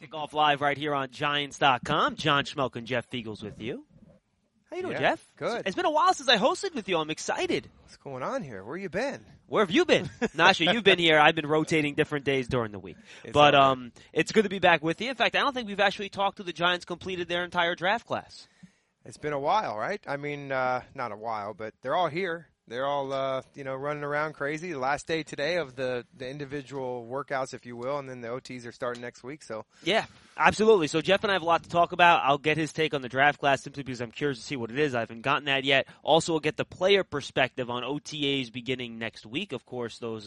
Kickoff live right here on Giants.com. John Schmelk and Jeff Fiegels with you. How you doing, Jeff? Good. It's been a while since I hosted with you. I'm excited. What's going on here? Where you been? Where have you been? Nasha, you've been here. I've been rotating different days during the week. It's good to be back with you. In fact, I don't think we've actually talked to the Giants completed their entire draft class. It's been a while, right? I mean, not a while, but they're all here. They're all, running around crazy. The last day today of the individual workouts, if you will, and then the OTs are starting next week. So yeah, absolutely. So Jeff and I have a lot to talk about. I'll get his take on the draft class simply because I'm curious to see what it is. I haven't gotten that yet. Also, we'll get the player perspective on OTAs beginning next week. Of course, those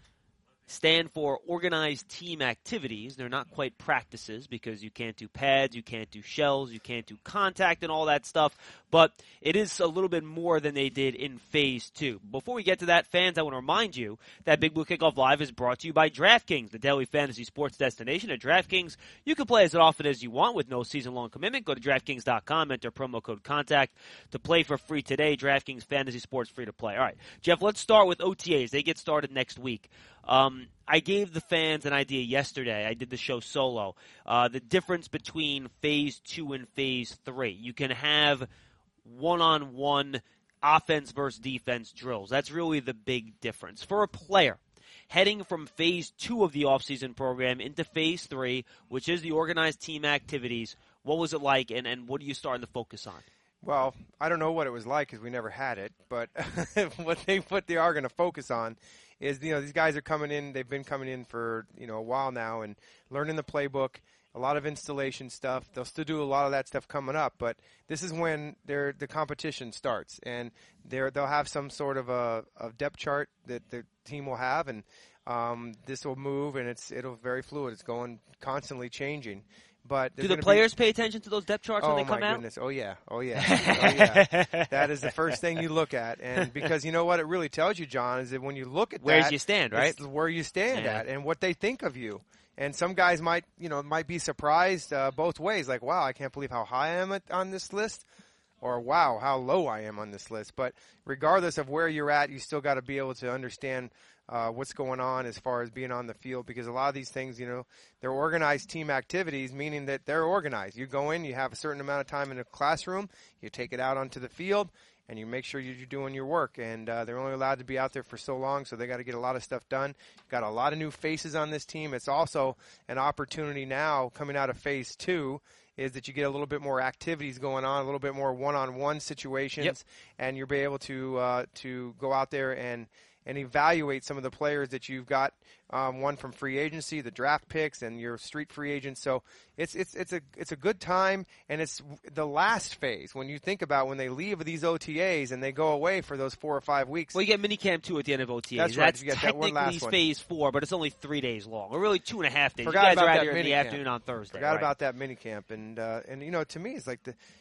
stand for organized team activities. They're not quite practices because you can't do pads, you can't do shells, you can't do contact and all that stuff. But it is a little bit more than they did in Phase 2. Before we get to that, fans, I want to remind you that Big Blue Kickoff Live is brought to you by DraftKings, the daily fantasy sports destination. At DraftKings, you can play as often as you want with no season-long commitment. Go to DraftKings.com, enter promo code CONTACT to play for free today. DraftKings Fantasy Sports free to play. All right, Jeff, let's start with OTAs. They get started next week. I gave the fans an idea yesterday. I did the show solo. The difference between Phase 2 and Phase 3. You can have one-on-one offense versus defense drills. That's really the big difference. For a player heading from Phase 2 of the offseason program into Phase 3, which is the organized team activities, what was it like, and what are you starting to focus on? Well, I don't know what it was like because we never had it, but what they are going to focus on is, these guys are coming in. They've been coming in for, a while now and learning the playbook, a lot of installation stuff. They'll still do a lot of that stuff coming up, but this is when the competition starts, and they'll have some sort of a depth chart that the team will have, and this will move, and it'll very fluid. It's going constantly changing. But do the players pay attention to those depth charts when they come out? Oh, my goodness. Oh, yeah. Oh, yeah. That is the first thing you look at. And because you know what it really tells you, John, is that when you look at where you stand, right? It's where you stand at and what they think of you. And some guys might be surprised both ways. Like, wow, I can't believe how high I am on this list. Or, wow, how low I am on this list. But regardless of where you're at, you still got to be able to understand what's going on as far as being on the field, because a lot of these things, they're organized team activities, meaning that they're organized. You go in, you have a certain amount of time in a classroom, you take it out onto the field, and you make sure you're doing your work. And they're only allowed to be out there for so long, so they got to get a lot of stuff done. Got a lot of new faces on this team. It's also an opportunity now coming out of Phase 2 is that you get a little bit more activities going on, a little bit more one-on-one situations, and you'll be able to go out there and evaluate some of the players that you've got, one from free agency, the draft picks, and your street free agents. So it's a good time, and it's the last phase. When you think about when they leave these OTAs and they go away for those 4 or 5 weeks. Well, you get minicamp 2 at the end of OTAs. That's right. That's you get technically that one last one. Phase 4, but it's only 3 days long, or really 2.5 days. Forgot you guys about are out that here in the minicamp. afternoon on Thursday. Forgot right? about that minicamp, and to me, it's like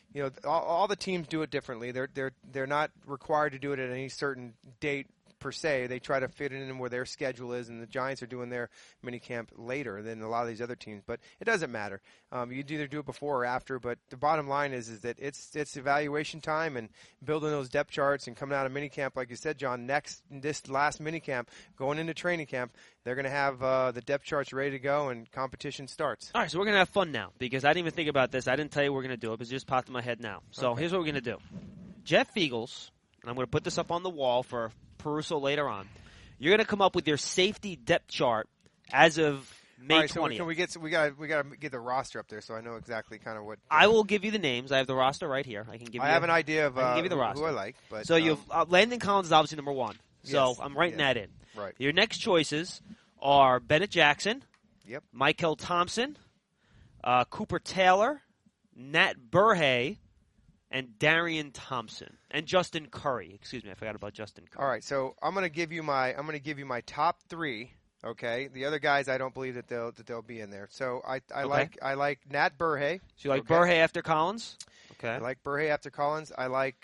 all the teams do it differently. They're not required to do it at any certain date per se. They try to fit it in where their schedule is, and the Giants are doing their minicamp later than a lot of these other teams. But it doesn't matter. You'd either do it before or after. But the bottom line is that it's evaluation time and building those depth charts and coming out of minicamp, like you said, John. This last minicamp, going into training camp, they're going to have the depth charts ready to go, and competition starts. All right, so we're going to have fun now, because I didn't even think about this. I didn't tell you we're going to do it, but it just popped in my head now. So Here's what we're going to do. Jeff Fiegels, and I'm going to put this up on the wall for Peruso later on. You're going to come up with your safety depth chart as of May 20th. So can we got to get the roster up there so I know exactly kind of what. I will give you the names. I have the roster right here. I have an idea of give you the roster. who I like. But, so you've Landon Collins is obviously number 1. So yes, I'm writing that in. Right. Your next choices are Bennett Jackson, Yep. Michael Thompson, Cooper Taylor, Nat Burhay, and Darian Thompson, and Justin Curry. Excuse me, I forgot about Justin Curry. All right, so I'm going to give you my top 3. Okay, the other guys I don't believe that they'll be in there. So I like Nat Burhay. So you like Burhay after Collins? Okay. I like Burhay after Collins. I like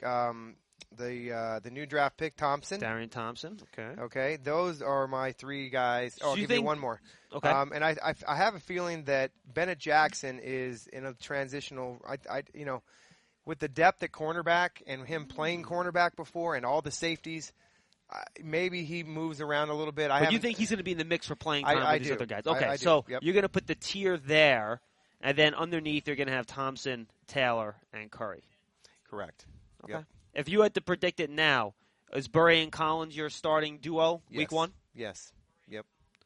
the new draft pick Thompson. Darian Thompson. Okay. Okay, those are my 3 guys. So I'll give you one more. Okay. And I have a feeling that Bennett Jackson is in a transitional. With the depth at cornerback and him playing cornerback before and all the safeties, maybe he moves around a little bit. But you think he's going to be in the mix for playing time with these other guys? Okay, I so do. Yep. you're going to put the tier there And then underneath, you're going to have Thompson, Taylor, and Curry. Correct. Okay. Yep. If you had to predict it now, is Burray and Collins your starting duo week one? Yes. Yep.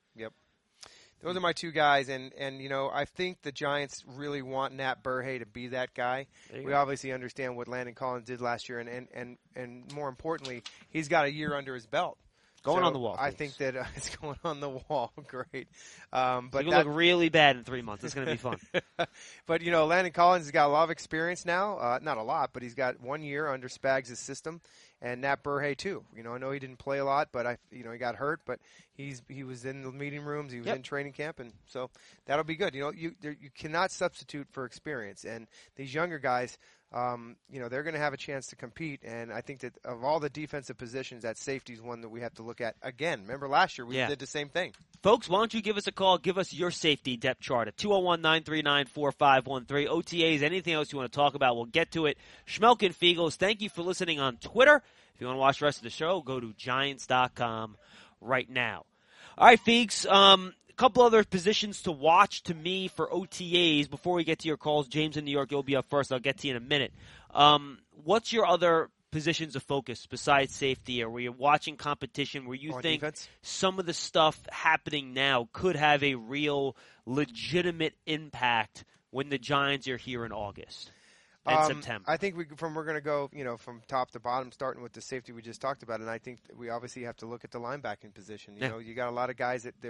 Those are my two guys, and I think the Giants really want Nat Burhay to be that guy. We obviously understand what Landon Collins did last year, and more importantly, he's got a year under his belt. Going on the wall. I think that it's going on the wall. Great. But you look really bad in 3 months. It's going to be fun. But, Landon Collins has got a lot of experience now. Not a lot, but he's got 1 year under Spags' system. And Nat Burhay, too. I know he didn't play a lot, but he got hurt. But he was in the meeting rooms. He was in training camp. And so that'll be good. You cannot substitute for experience. And these younger guys, they're going to have a chance to compete. And I think that of all the defensive positions, that safety is one that we have to look at again. Remember last year we did the same thing. Folks, why don't you give us a call? Give us your safety depth chart at 201-939-4513. OTAs, anything else you want to talk about, we'll get to it. Schmelk and Fiegels, thank you for listening on Twitter. If you want to watch the rest of the show, go to Giants.com right now. All right, Fiegs, a couple other positions to watch to me for OTAs. Before we get to your calls, James in New York, you'll be up first. I'll get to you in a minute. What's your other positions of focus besides safety, or where you're watching competition where you think defense? Some of the stuff happening now could have a real legitimate impact when the Giants are here in August and September? I think we're going to go, from top to bottom, starting with the safety we just talked about, and I think we obviously have to look at the linebacking position. You got a lot of guys that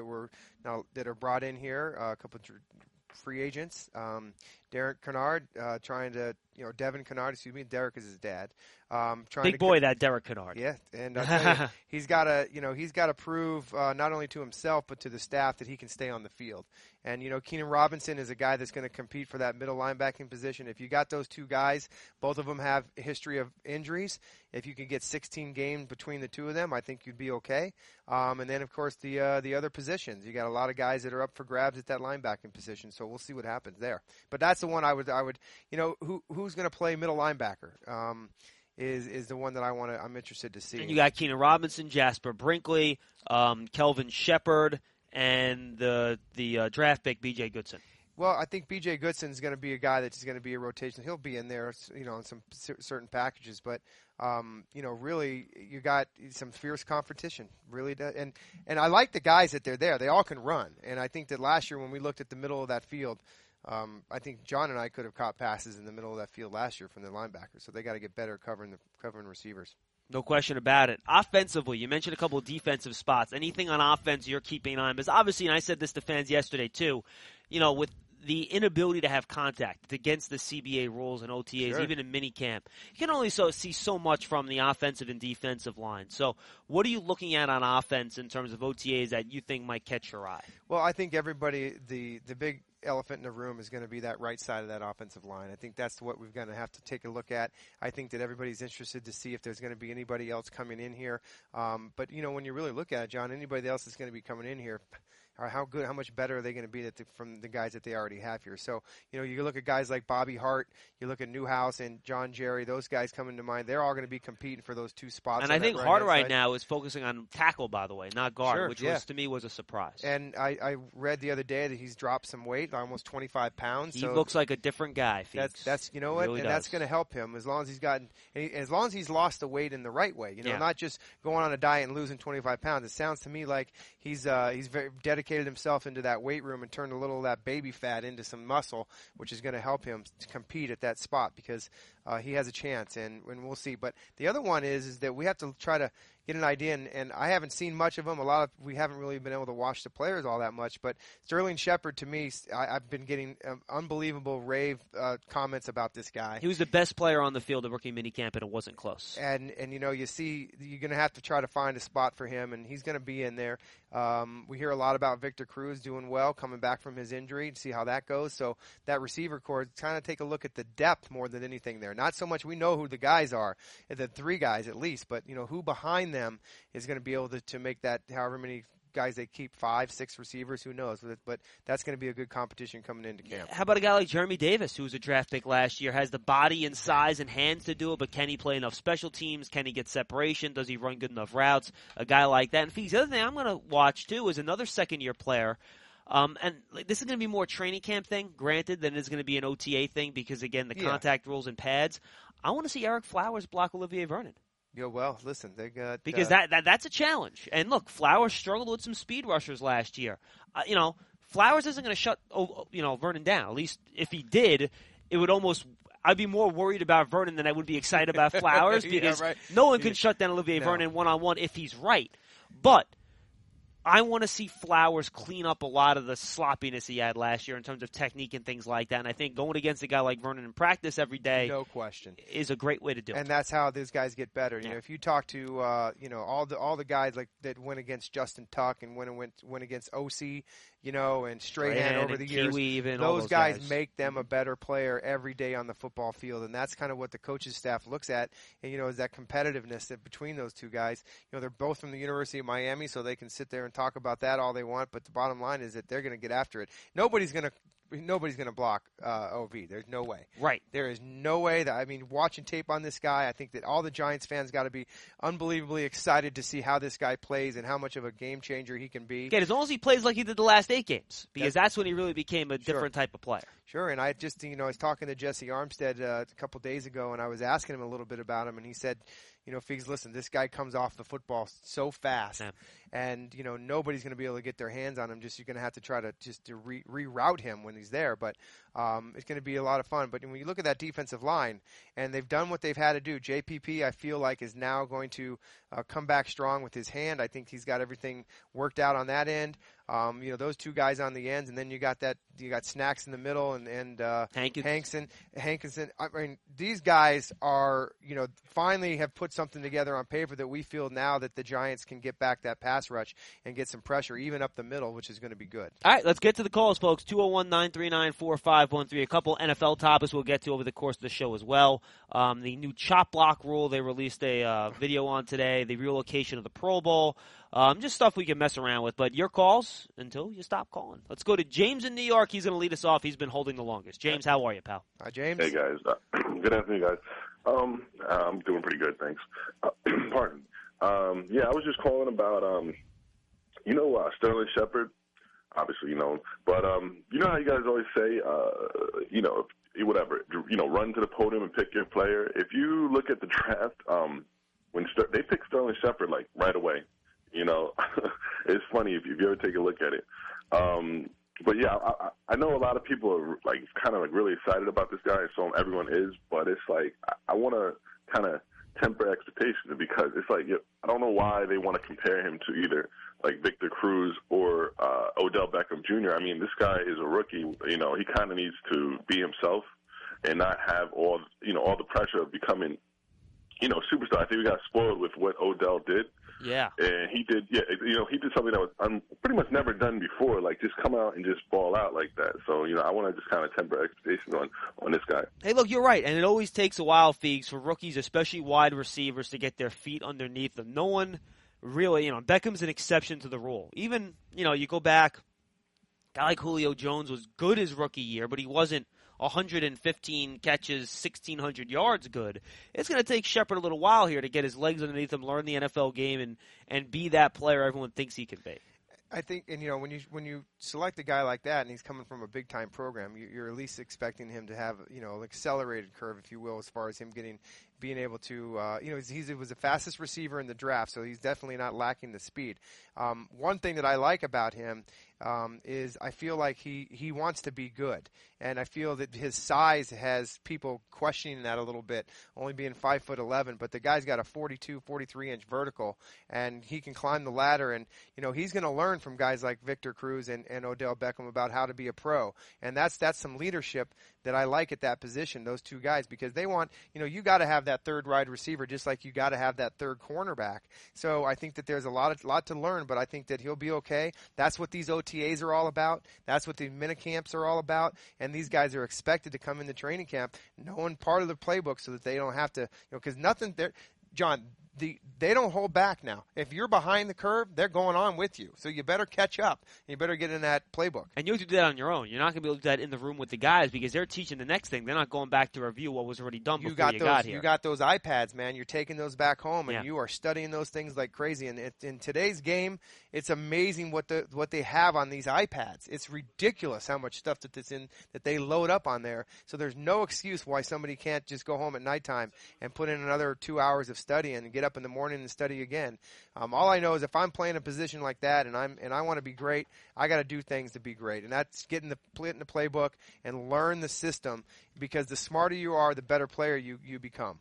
are brought in here, a couple of free agents. Derek Kennard trying to, Devin Kennard, Derek is his dad. Big boy, that Derek Kennard. Yeah, and I tell you, he's got to prove not only to himself but to the staff that he can stay on the field. And Keenan Robinson is a guy that's going to compete for that middle linebacking position. If you got those two guys, both of them have a history of injuries. If you can get 16 games between the two of them, I think you'd be okay. And then of course the other positions, you got a lot of guys that are up for grabs at that linebacking position. So we'll see what happens there. But that's the one I would who's going to play middle linebacker. Is the one that I'm interested to see. And you got Keenan Robinson, Jasper Brinkley, Kelvin Shepard, and the draft pick B.J. Goodson. Well, I think B.J. Goodson is going to be a guy that's going to be a rotation. He'll be in there, in some certain packages, but really you got some fierce competition. Really, and I like the guys that they're there. They all can run, and I think that last year when we looked at the middle of that field. I think John and I could have caught passes in the middle of that field last year from the linebackers, so they got to get better covering receivers. No question about it. Offensively, you mentioned a couple of defensive spots. Anything on offense you're keeping an eye on? Because obviously, and I said this to fans yesterday too, with the inability to have contact against the CBA rules and OTAs, even in minicamp, you can only see so much from the offensive and defensive line. So what are you looking at on offense in terms of OTAs that you think might catch your eye? Well, I think everybody, the big elephant in the room is going to be that right side of that offensive line. I think that's what we're going to have to take a look at. I think that everybody's interested to see if there's going to be anybody else coming in here. But, when you really look at it, John, anybody else that's going to be coming in here, how much better are they going to be from the guys that they already have here? So, you look at guys like Bobby Hart, you look at Newhouse and John Jerry, those guys coming to mind. They're all going to be competing for those two spots. And I think Hart right now is focusing on tackle, by the way, not guard, which to me was a surprise. And I read the other day that he's dropped some weight, almost 25 pounds. He looks like a different guy. That's you know what, really and that's going to help him as long as he's lost the weight in the right way. Not just going on a diet and losing 25 pounds. It sounds to me like he's very dedicated himself into that weight room and turned a little of that baby fat into some muscle, which is going to help him to compete at that spot because he has a chance, and we'll see. But the other one is that we have to try to get an idea, and I haven't seen much of him. We haven't really been able to watch the players all that much, but Sterling Shepard, to me, I've been getting unbelievable rave comments about this guy. He was the best player on the field at rookie minicamp, and it wasn't close. And you see you're going to have to try to find a spot for him, and he's going to be in there. We hear a lot about Victor Cruz doing well, coming back from his injury, to see how that goes. So that receiver corps, kind of take a look at the depth more than anything there. Not so much we know who the guys are, the three guys at least, but who behind them is going to be able to make that however many guys they keep, 5, 6 receivers, who knows? But that's going to be a good competition coming into camp. How about a guy like Jeremy Davis, who was a draft pick last year, has the body and size and hands to do it, but can he play enough special teams? Can he get separation? Does he run good enough routes? A guy like that. And the other thing I'm going to watch, too, is another second-year player, And this is going to be more a training camp thing, granted, than it's going to be an OTA thing because, again, the contact rules and pads. I want to see Eric Flowers block Olivier Vernon. Yeah, well, listen, they got because that's a challenge. And look, Flowers struggled with some speed rushers last year. Flowers isn't going to shut Vernon down. At least if he did, it would almost. I'd be more worried about Vernon than I would be excited about Flowers because no one can shut down Olivier Vernon one-on-one if he's right. But I want to see Flowers clean up a lot of the sloppiness he had last year in terms of technique and things like that. And I think going against a guy like Vernon in practice every day, no question, is a great way to do it. And that's how these guys get better. You know, if you talk to all the guys like that went against Justin Tuck and went against OC, and Strahan over the years, even, those guys make them a better player every day on the football field, and that's kind of what the coaches staff looks at. And is that competitiveness that between those two guys. They're both from the University of Miami, so they can sit there and talk about that all they want. But the bottom line is that they're going to get after it. Nobody's going to block OV. There's no way. Right. There is no way watching tape on this guy, I think that all the Giants fans got to be unbelievably excited to see how this guy plays and how much of a game changer he can be. Again, as long as he plays like he did the last 8 games, because that's when he really became a different type of player. Sure, and I just, I was talking to Jesse Armstead a couple days ago, and I was asking him a little bit about him, and he said, Figs, listen, this guy comes off the football so fast, and, nobody's going to be able to get their hands on him. You're going to have to try to reroute him when he's there, but it's going to be a lot of fun. But when you look at that defensive line, and they've done what they've had to do, JPP, I feel like, is now going to come back strong with his hand. I think he's got everything worked out on that end. Those two guys on the ends, and then you got Snacks in the middle and Hankinson. I mean, these guys are, finally have put something together on paper that we feel now that the Giants can get back that pass rush and get some pressure even up the middle, which is going to be good. All right, let's get to the calls, folks. 201-939-4513. A couple NFL topics we'll get to over the course of the show as well. The new chop block rule they released a video on today. The relocation of the Pro Bowl. Just stuff we can mess around with. But your calls until you stop calling. Let's go to James in New York. He's going to lead us off. He's been holding the longest. James, how are you, pal? Hi, James. Hey, guys. Good afternoon, guys. I'm doing pretty good, thanks. Pardon. I was just calling about, Sterling Shepard. Obviously, you know him. But, you know how you guys always say, run to the podium and pick your player. If you look at the draft, when they picked Sterling Shepard, right away. It's funny if you ever take a look at it. But yeah, I know a lot of people are really excited about this guy, so everyone is. But it's I want to kind of temper expectations because it's I don't know why they want to compare him to either Victor Cruz or Odell Beckham Jr. I mean, this guy is a rookie. He kind of needs to be himself and not have all the pressure of becoming superstar. I think we got spoiled with what Odell did. Yeah. And he did something that was pretty much never done before, just come out and just ball out like that. So, I want to just kind of temper expectations on this guy. Hey, look, you're right. And it always takes a while, Feeks, for rookies, especially wide receivers, to get their feet underneath them. No one really, Beckham's an exception to the rule. Even, you go back, a guy like Julio Jones was good his rookie year, but he wasn't 115 catches, 1,600 yards good. It's going to take Shepard a little while here to get his legs underneath him, learn the NFL game, and be that player everyone thinks he can be. I think, and when you select a guy like that, and he's coming from a big time program, you're at least expecting him to have an accelerated curve, if you will, as far as him being able to, he was the fastest receiver in the draft, so he's definitely not lacking the speed. One thing that I like about him is I feel like he wants to be good, and I feel that his size has people questioning that a little bit, only being 5'11", but the guy's got a 42, 43-inch vertical, and he can climb the ladder, and he's going to learn from guys like Victor Cruz and Odell Beckham about how to be a pro, and that's some leadership that I like at that position, those two guys, because they want, you got to have that third wide receiver just like you got to have that third cornerback. So I think that there's a lot to learn, but I think that he'll be okay. That's what these OTAs are all about. That's what the minicamps are all about. And these guys are expected to come into training camp knowing part of the playbook so that they don't have to, because nothing there. John, they don't hold back now. If you're behind the curve, they're going on with you. So you better catch up. You better get in that playbook. And you have to do that on your own. You're not going to be able to do that in the room with the guys because they're teaching the next thing. They're not going back to review what was already done before you got here. You got those iPads, man. You're taking those back home, and you are studying those things like crazy. And in today's game, it's amazing what they have on these iPads. It's ridiculous how much stuff that they load up on there. So there's no excuse why somebody can't just go home at nighttime and put in another 2 hours of studying and get up in the morning and study again. All I know is if I'm playing a position like that and I want to be great, I got to do things to be great, and that's get in the playbook and learn the system, because the smarter you are, the better player you become.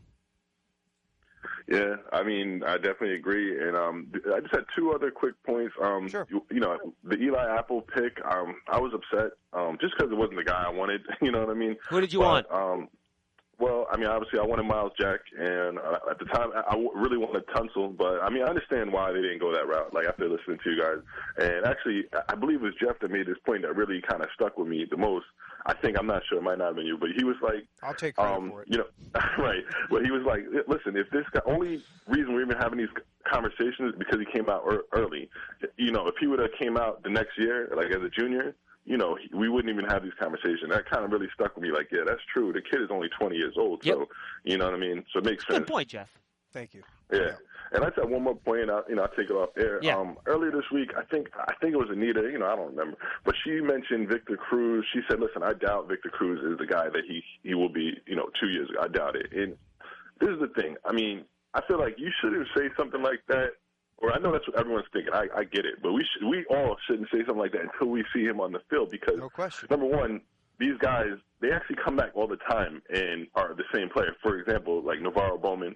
Yeah, I mean, I definitely agree. And I just had two other quick points. Sure. You know, the Eli Apple pick, I was upset just because it wasn't the guy I wanted. You know what I mean? Who did you want? Well, I mean, obviously I wanted Miles Jack, and at the time I really wanted Tunsil, but I mean, I understand why they didn't go that route, like after listening to you guys. And actually, I believe it was Jeff that made this point that really kind of stuck with me the most. I think, I'm not sure, it might not have been you, but he was like, I'll take credit for it. You know, right. Well, he was like, listen, if this guy, only reason we're even having these conversations is because he came out early. You know, if he would have came out the next year, like as a junior, you know, we wouldn't even have these conversations. That kind of really stuck with me. Like, yeah, that's true. The kid is only 20 years old, so you know what I mean. So it makes sense. Good point, Jeff. Thank you. Yeah. And I just have one more point. I'll take it off air. Yeah. Earlier this week, I think it was Anita. You know, I don't remember, but she mentioned Victor Cruz. She said, "Listen, I doubt Victor Cruz is the guy that he will be. You know, 2 years ago, I doubt it." And this is the thing. I mean, I feel like you shouldn't say something like that. Or I know that's what everyone's thinking. I get it, but we all shouldn't say something like that until we see him on the field, because no question. Number one, these guys, they actually come back all the time and are the same player. For example, like Navarro Bowman,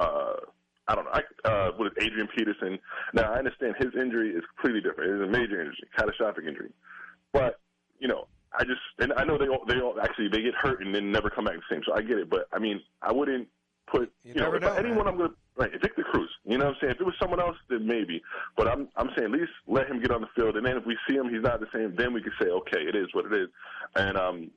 I don't know, with Adrian Peterson. Now, I understand his injury is completely different. It is a major injury, catastrophic injury. But, you know, and I know they all actually, they get hurt and then never come back the same. So I get it. But, I mean, I wouldn't put, you know, if anyone I'm going to, right, Victor Cruz, you know what I'm saying? If it was someone else, then maybe. But I'm saying at least let him get on the field. And then if we see him, he's not the same, then we can say, okay, it is what it is. And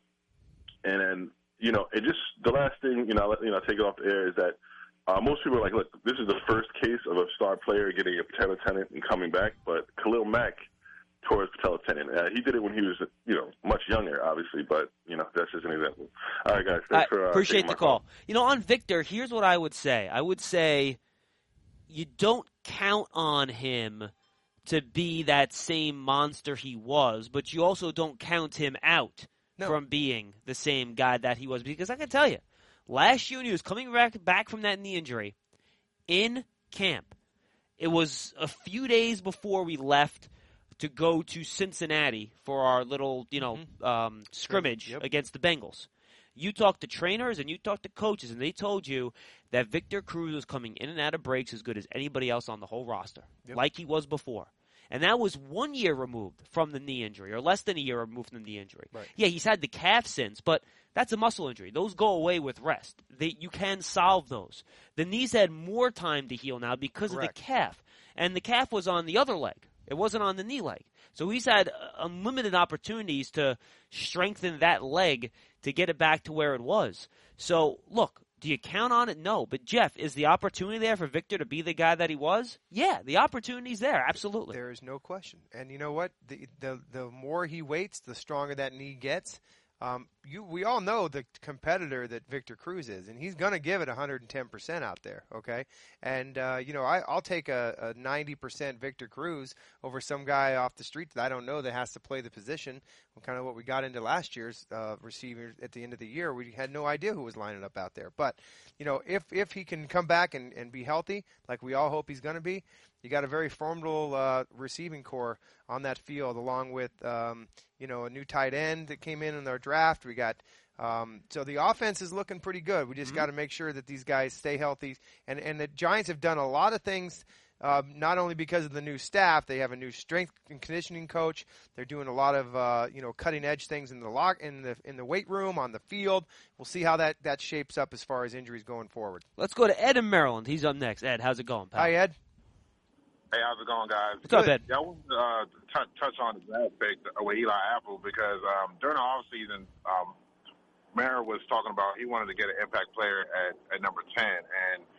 then, you know, it just, the last thing, I'll take it off the air is that, most people are like, look, this is the first case of a star player getting a patella tendon and coming back, but Khalil Mack tore his patella tendon. He did it when he was, you know, much younger, obviously, but, you know, that's just an example. All right, guys, thanks for appreciate the call. You know, on Victor, here's what I would say. I would say you don't count on him to be that same monster he was, but you also don't count him out from being the same guy that he was, because I can tell you, last year when he was coming back from that knee injury in camp, it was a few days before we left to go to Cincinnati for our little, scrimmage against the Bengals. You talked to trainers and you talked to coaches, and they told you that Victor Cruz was coming in and out of breaks as good as anybody else on the whole roster, like he was before. And that was 1 year removed from the knee injury, or less than a year removed from the knee injury. Right. Yeah, he's had the calf since, but that's a muscle injury. Those go away with rest. You can solve those. The knee's had more time to heal now because of the calf. And the calf was on the other leg. It wasn't on the knee leg. So he's had unlimited opportunities to strengthen that leg to get it back to where it was. So, look, do you count on it? No. But, Jeff, is the opportunity there for Victor to be the guy that he was? Yeah, the opportunity's there, absolutely. There is no question. And you know what? The more he waits, the stronger that knee gets. We all know the competitor that Victor Cruz is, and he's going to give it 110% out there, okay? And, I'll take a 90% Victor Cruz over some guy off the street that I don't know that has to play the position. Kind of what we got into last year's receiver at the end of the year. We had no idea who was lining up out there. But, you know, if he can come back and be healthy, like we all hope he's going to be, you got a very formidable receiving core on that field, along with a new tight end that came in our draft. We got so the offense is looking pretty good. We just got to make sure that these guys stay healthy. And the Giants have done a lot of things, not only because of the new staff. They have a new strength and conditioning coach. They're doing a lot of cutting edge things in the weight room, on the field. We'll see how that shapes up as far as injuries going forward. Let's go to Ed in Maryland. He's up next. Ed, how's it going, pal? Hi, Ed. Hey, how's it going, guys? What's up, Ed? Yeah, I wanted to touch on the draft pick with Eli Apple because during the offseason, Mara was talking about he wanted to get an impact player at number 10. And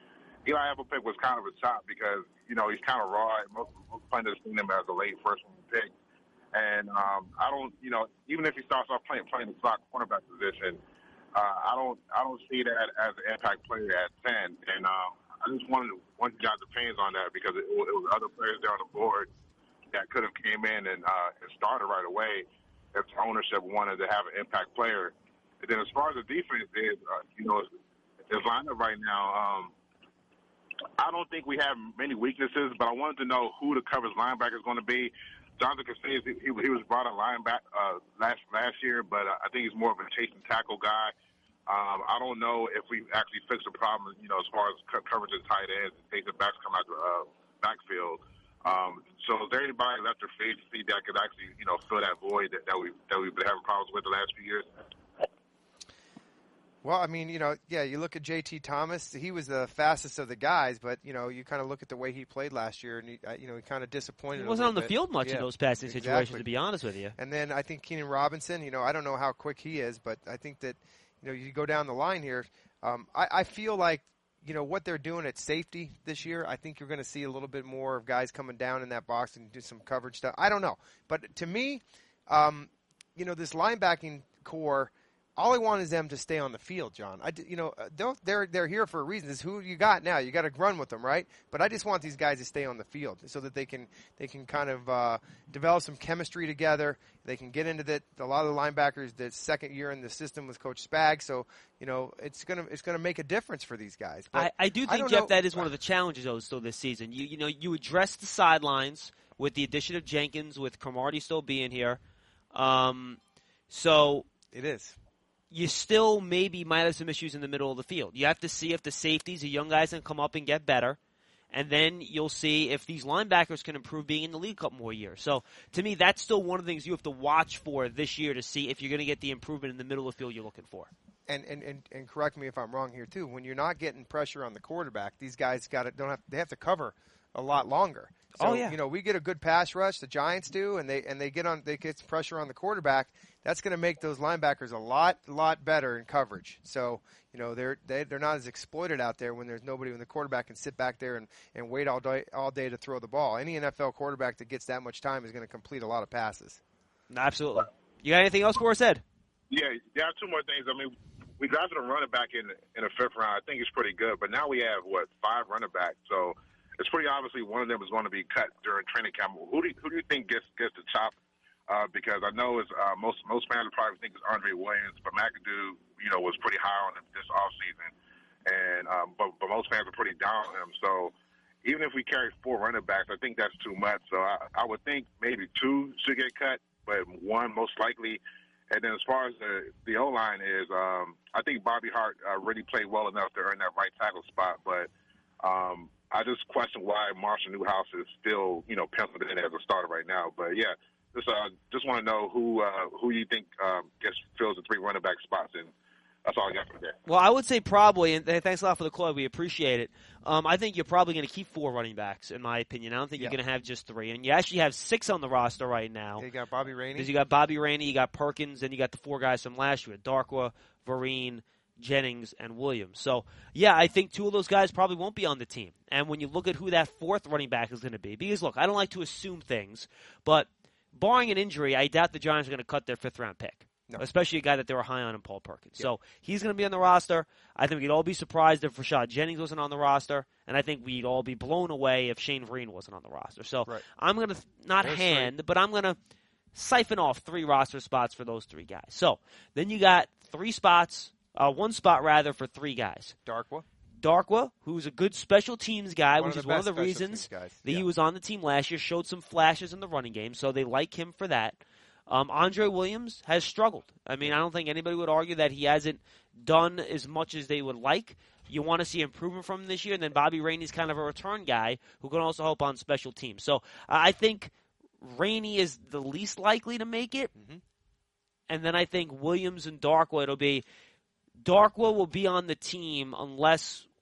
Eli Apple pick was kind of a chop because, you know, he's kind of raw. Most players seen him as a late first-round pick. And I don't, you know, even if he starts off playing the slot cornerback position, I don't see that as an impact player at 10. And I just wanted you guys' opinions on that because it was other players there on the board that could have came in and started right away if the ownership wanted to have an impact player. And then as far as the defense is, you know, it's lined up right now. I don't think we have many weaknesses, but I wanted to know who the coverage linebacker is going to be. Jonathan Casillas, he was brought on linebacker last year, but I think he's more of a chasing tackle guy. I don't know if we actually fixed the problem, you know, as far as coverage of tight ends and chasing backs come out the backfield. So is there anybody left or free agency that could actually, you know, fill that void that we've been having problems with the last few years? Well, I mean, you know, yeah, you look at J.T. Thomas. He was the fastest of the guys, but, you know, you kind of look at the way he played last year, and, he kind of disappointed. He wasn't on the bit. field much in those passing situations, exactly. to be honest with you. And then I think Keenan Robinson, you know, I don't know how quick he is, but I think that, you know, you go down the line here. I feel like, you know, what they're doing at safety this year, I think you're going to see a little bit more of guys coming down in that box and do some coverage stuff. I don't know. But to me, you know, this linebacking core, all I want is them to stay on the field, John. They're here for a reason. This is who you got now. You got to run with them, right? But I just want these guys to stay on the field so that they can kind of develop some chemistry together. They can get into that. A lot of the linebackers, the second year in the system with Coach Spag, so you know it's gonna make a difference for these guys. But I do think, Jeff, that is one of the challenges still this season. You address the sidelines with the addition of Jenkins, with Cromartie still being here. So it is. You still maybe might have some issues in the middle of the field. You have to see if the safeties, the young guys, can come up and get better. And then you'll see if these linebackers can improve being in the league a couple more years. So, to me, that's still one of the things you have to watch for this year to see if you're going to get the improvement in the middle of the field you're looking for. And correct me if I'm wrong here, too. When you're not getting pressure on the quarterback, these guys they have to cover a lot longer. So, you know, we get a good pass rush, the Giants do, and they get pressure on the quarterback. That's going to make those linebackers a lot better in coverage. So, you know, they're not as exploited out there when there's nobody, when the quarterback can sit back there and wait all day to throw the ball. Any NFL quarterback that gets that much time is going to complete a lot of passes. Absolutely. You got anything else for us, Ed? Yeah, two more things. I mean, we drafted a running back in the fifth round. I think it's pretty good, but now we have 5 running backs. So it's pretty obviously one of them is going to be cut during training camp. Who do you think gets the chop? Because I know it's most fans would probably think it's Andre Williams, but McAdoo, you know, was pretty high on him this offseason, and but most fans are pretty down on him. So even if we carry 4 running backs, I think that's too much. So I would think maybe 2 should get cut, but 1 most likely. And then as far as the O-line is, I think Bobby Hart really played well enough to earn that right tackle spot, but I just question why Marshall Newhouse is still, you know, penciled in as a starter right now. But yeah. Just want to know who you think fills the 3 running back spots, and that's all I got for today. Well, I would say probably, and thanks a lot for the call. We appreciate it. I think you're probably going to keep 4 running backs, in my opinion. I don't think you're going to have just 3. And you actually have 6 on the roster right now. Yeah, you got Bobby Rainey. Because you got Bobby Rainey, you got Perkins, and you got the 4 guys from last year, Darkwa, Vereen, Jennings, and Williams. So, yeah, I think 2 of those guys probably won't be on the team. And when you look at who that 4th running back is going to be, because, look, I don't like to assume things, but barring an injury, I doubt the Giants are going to cut their 5th-round pick, especially a guy that they were high on in Paul Perkins. Yep. So he's going to be on the roster. I think we'd all be surprised if Rashad Jennings wasn't on the roster, and I think we'd all be blown away if Shane Vereen wasn't on the roster. So I'm going to but I'm going to siphon off 3 roster spots for those 3 guys. So then you got 1 spot for 3 guys. Darkwa, who's a good special teams guy, which is one of the reasons that he was on the team last year, showed some flashes in the running game, so they like him for that. Andre Williams has struggled. I mean, I don't think anybody would argue that he hasn't done as much as they would like. You want to see improvement from him this year, and then Bobby Rainey's kind of a return guy who can also help on special teams. So I think Rainey is the least likely to make it, and then I think Williams and Darkwa, Darkwa will be on the team unless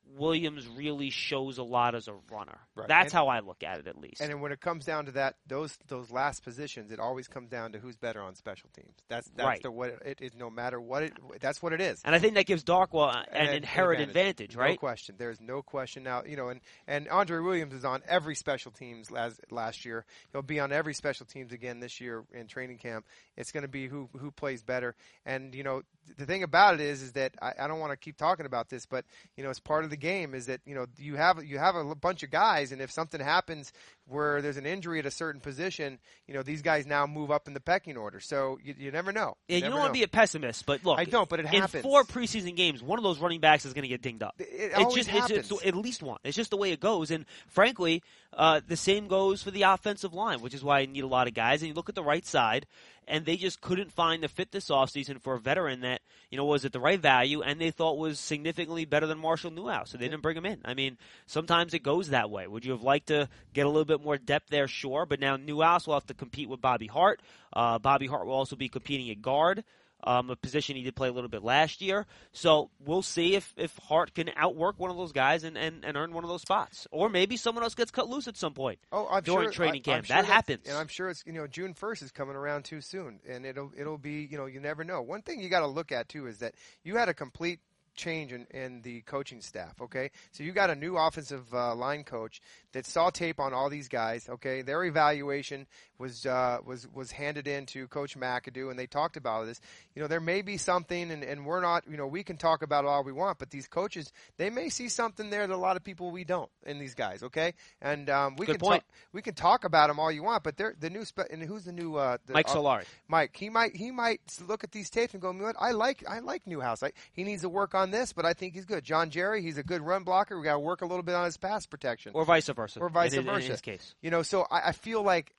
Williams really shows a lot as a runner. Right. That's how I look at it, at least. And then when it comes down to that, those last positions, it always comes down to who's better on special teams. That's right. what it is. No matter what that's what it is. And I think that gives Darkwa an inherent advantage, right? No question. There's no question now. And Andre Williams is on every special teams last year. He'll be on every special teams again this year in training camp. It's going to be who plays better. And the thing about it is that I don't want to keep talking about this, but it's part of the game is that you have a bunch of guys, and if something happens where there's an injury at a certain position, these guys now move up in the pecking order. So you never know. Yeah, you don't want to be a pessimist, but look, I don't, but it happens. In 4 preseason games, one of those running backs is going to get dinged up. It always happens. It's at least one. It's just the way it goes. And frankly, the same goes for the offensive line, which is why I need a lot of guys. And you look at the right side, and they just couldn't find the fit this offseason for a veteran that, was at the right value and they thought was significantly better than Marshall Newhouse, so they didn't bring him in. I mean, sometimes it goes that way. Would you have liked to get a little bit more depth there? Sure, but now Newhouse will have to compete with Bobby Hart. Bobby Hart will also be competing at guard, a position he did play a little bit last year. So we'll see if Hart can outwork one of those guys and earn one of those spots. Or maybe someone else gets cut loose at some point during training camp. That happens. And I'm sure it's, June 1st is coming around too soon. And it'll be, you never know. One thing you got to look at, too, is that you had a complete change in the coaching staff, okay? So you got a new offensive line coach that saw tape on all these guys, okay? Their evaluation was handed in to Coach McAdoo, and they talked about this. There may be something, and we're not, we can talk about it all we want, but these coaches, they may see something there that a lot of people we don't in these guys, okay? And we can talk about them all you want, but they're the new and who's the new Mike Solari. Mike, he might look at these tapes and go, "You know what? I like Newhouse. He needs to work on this, but I think he's good. John Jerry, he's a good run blocker. We got to work a little bit on his pass protection, or vice versa. In his case, So I feel like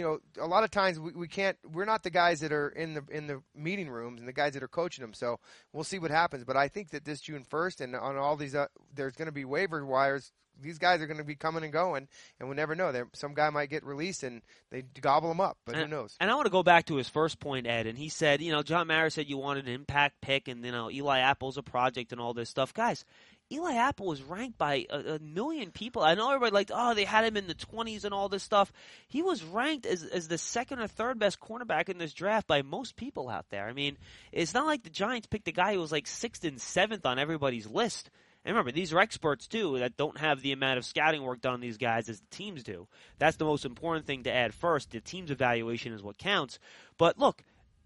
a lot of times we can't. We're not the guys that are in the meeting rooms and the guys that are coaching them. So we'll see what happens. But I think that this June 1st and on all these, there's going to be waiver wires. These guys are going to be coming and going, and we'll never know. Some guy might get released, and they gobble him up, but who knows? And I want to go back to his first point, Ed, and he said, John Mara said you wanted an impact pick, and, Eli Apple's a project and all this stuff. Guys, Eli Apple was ranked by a million people. I know everybody they had him in the 20s and all this stuff. He was ranked as the second or third best cornerback in this draft by most people out there. I mean, it's not like the Giants picked a guy who was like 6th and 7th on everybody's list. And remember, these are experts, too, that don't have the amount of scouting work done on these guys as the teams do. That's the most important thing to add first. The team's evaluation is what counts. But, look,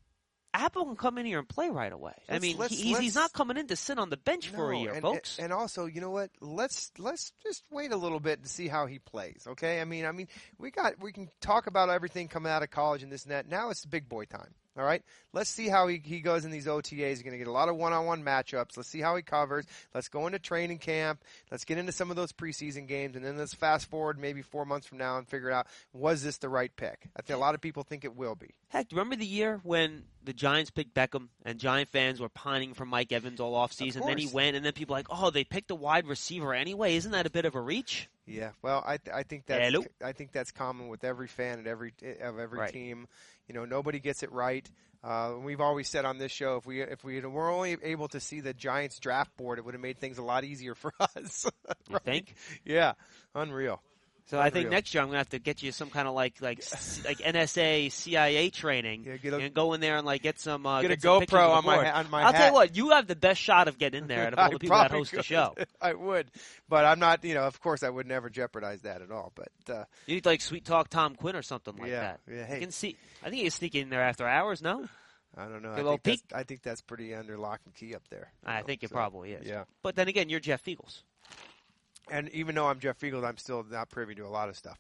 Apple can come in here and play right away. He's not coming in to sit on the bench for a year, folks. And also, you know what? Let's just wait a little bit to see how he plays, okay? I mean, we can talk about everything coming out of college and this and that. Now it's big boy time. All right, let's see how he goes in these OTAs. He's going to get a lot of one-on-one matchups. Let's see how he covers. Let's go into training camp. Let's get into some of those preseason games, and then let's fast forward maybe 4 months from now and figure out, was this the right pick? I think a lot of people think it will be. Heck, do you remember the year when the Giants picked Beckham and Giant fans were pining for Mike Evans all offseason? Then he went, and then people were like, they picked a wide receiver anyway. Isn't that a bit of a reach? Yeah, well, I think that's common with every fan at every team. Nobody gets it right. We've always said on this show, if we were only able to see the Giants draft board, it would have made things a lot easier for us. Right? You think? Yeah, unreal. So I think next year I'm going to have to get you some kind of like NSA, CIA training and go in there and get some get a GoPro on my hat. I'll tell you what, you have the best shot of getting in there out of all the people that host the show. I would, but I'm not. Of course, I would never jeopardize that at all. But you need Sweet Talk Tom Quinn or something like that. Yeah, hey. You can see. I think you can sneak in there after hours. No. I don't know. I think that's pretty under lock and key up there. I think it probably is. Yeah. But then again, you're Jeff Eagles. And even though I'm Jeff Eagles, I'm still not privy to a lot of stuff.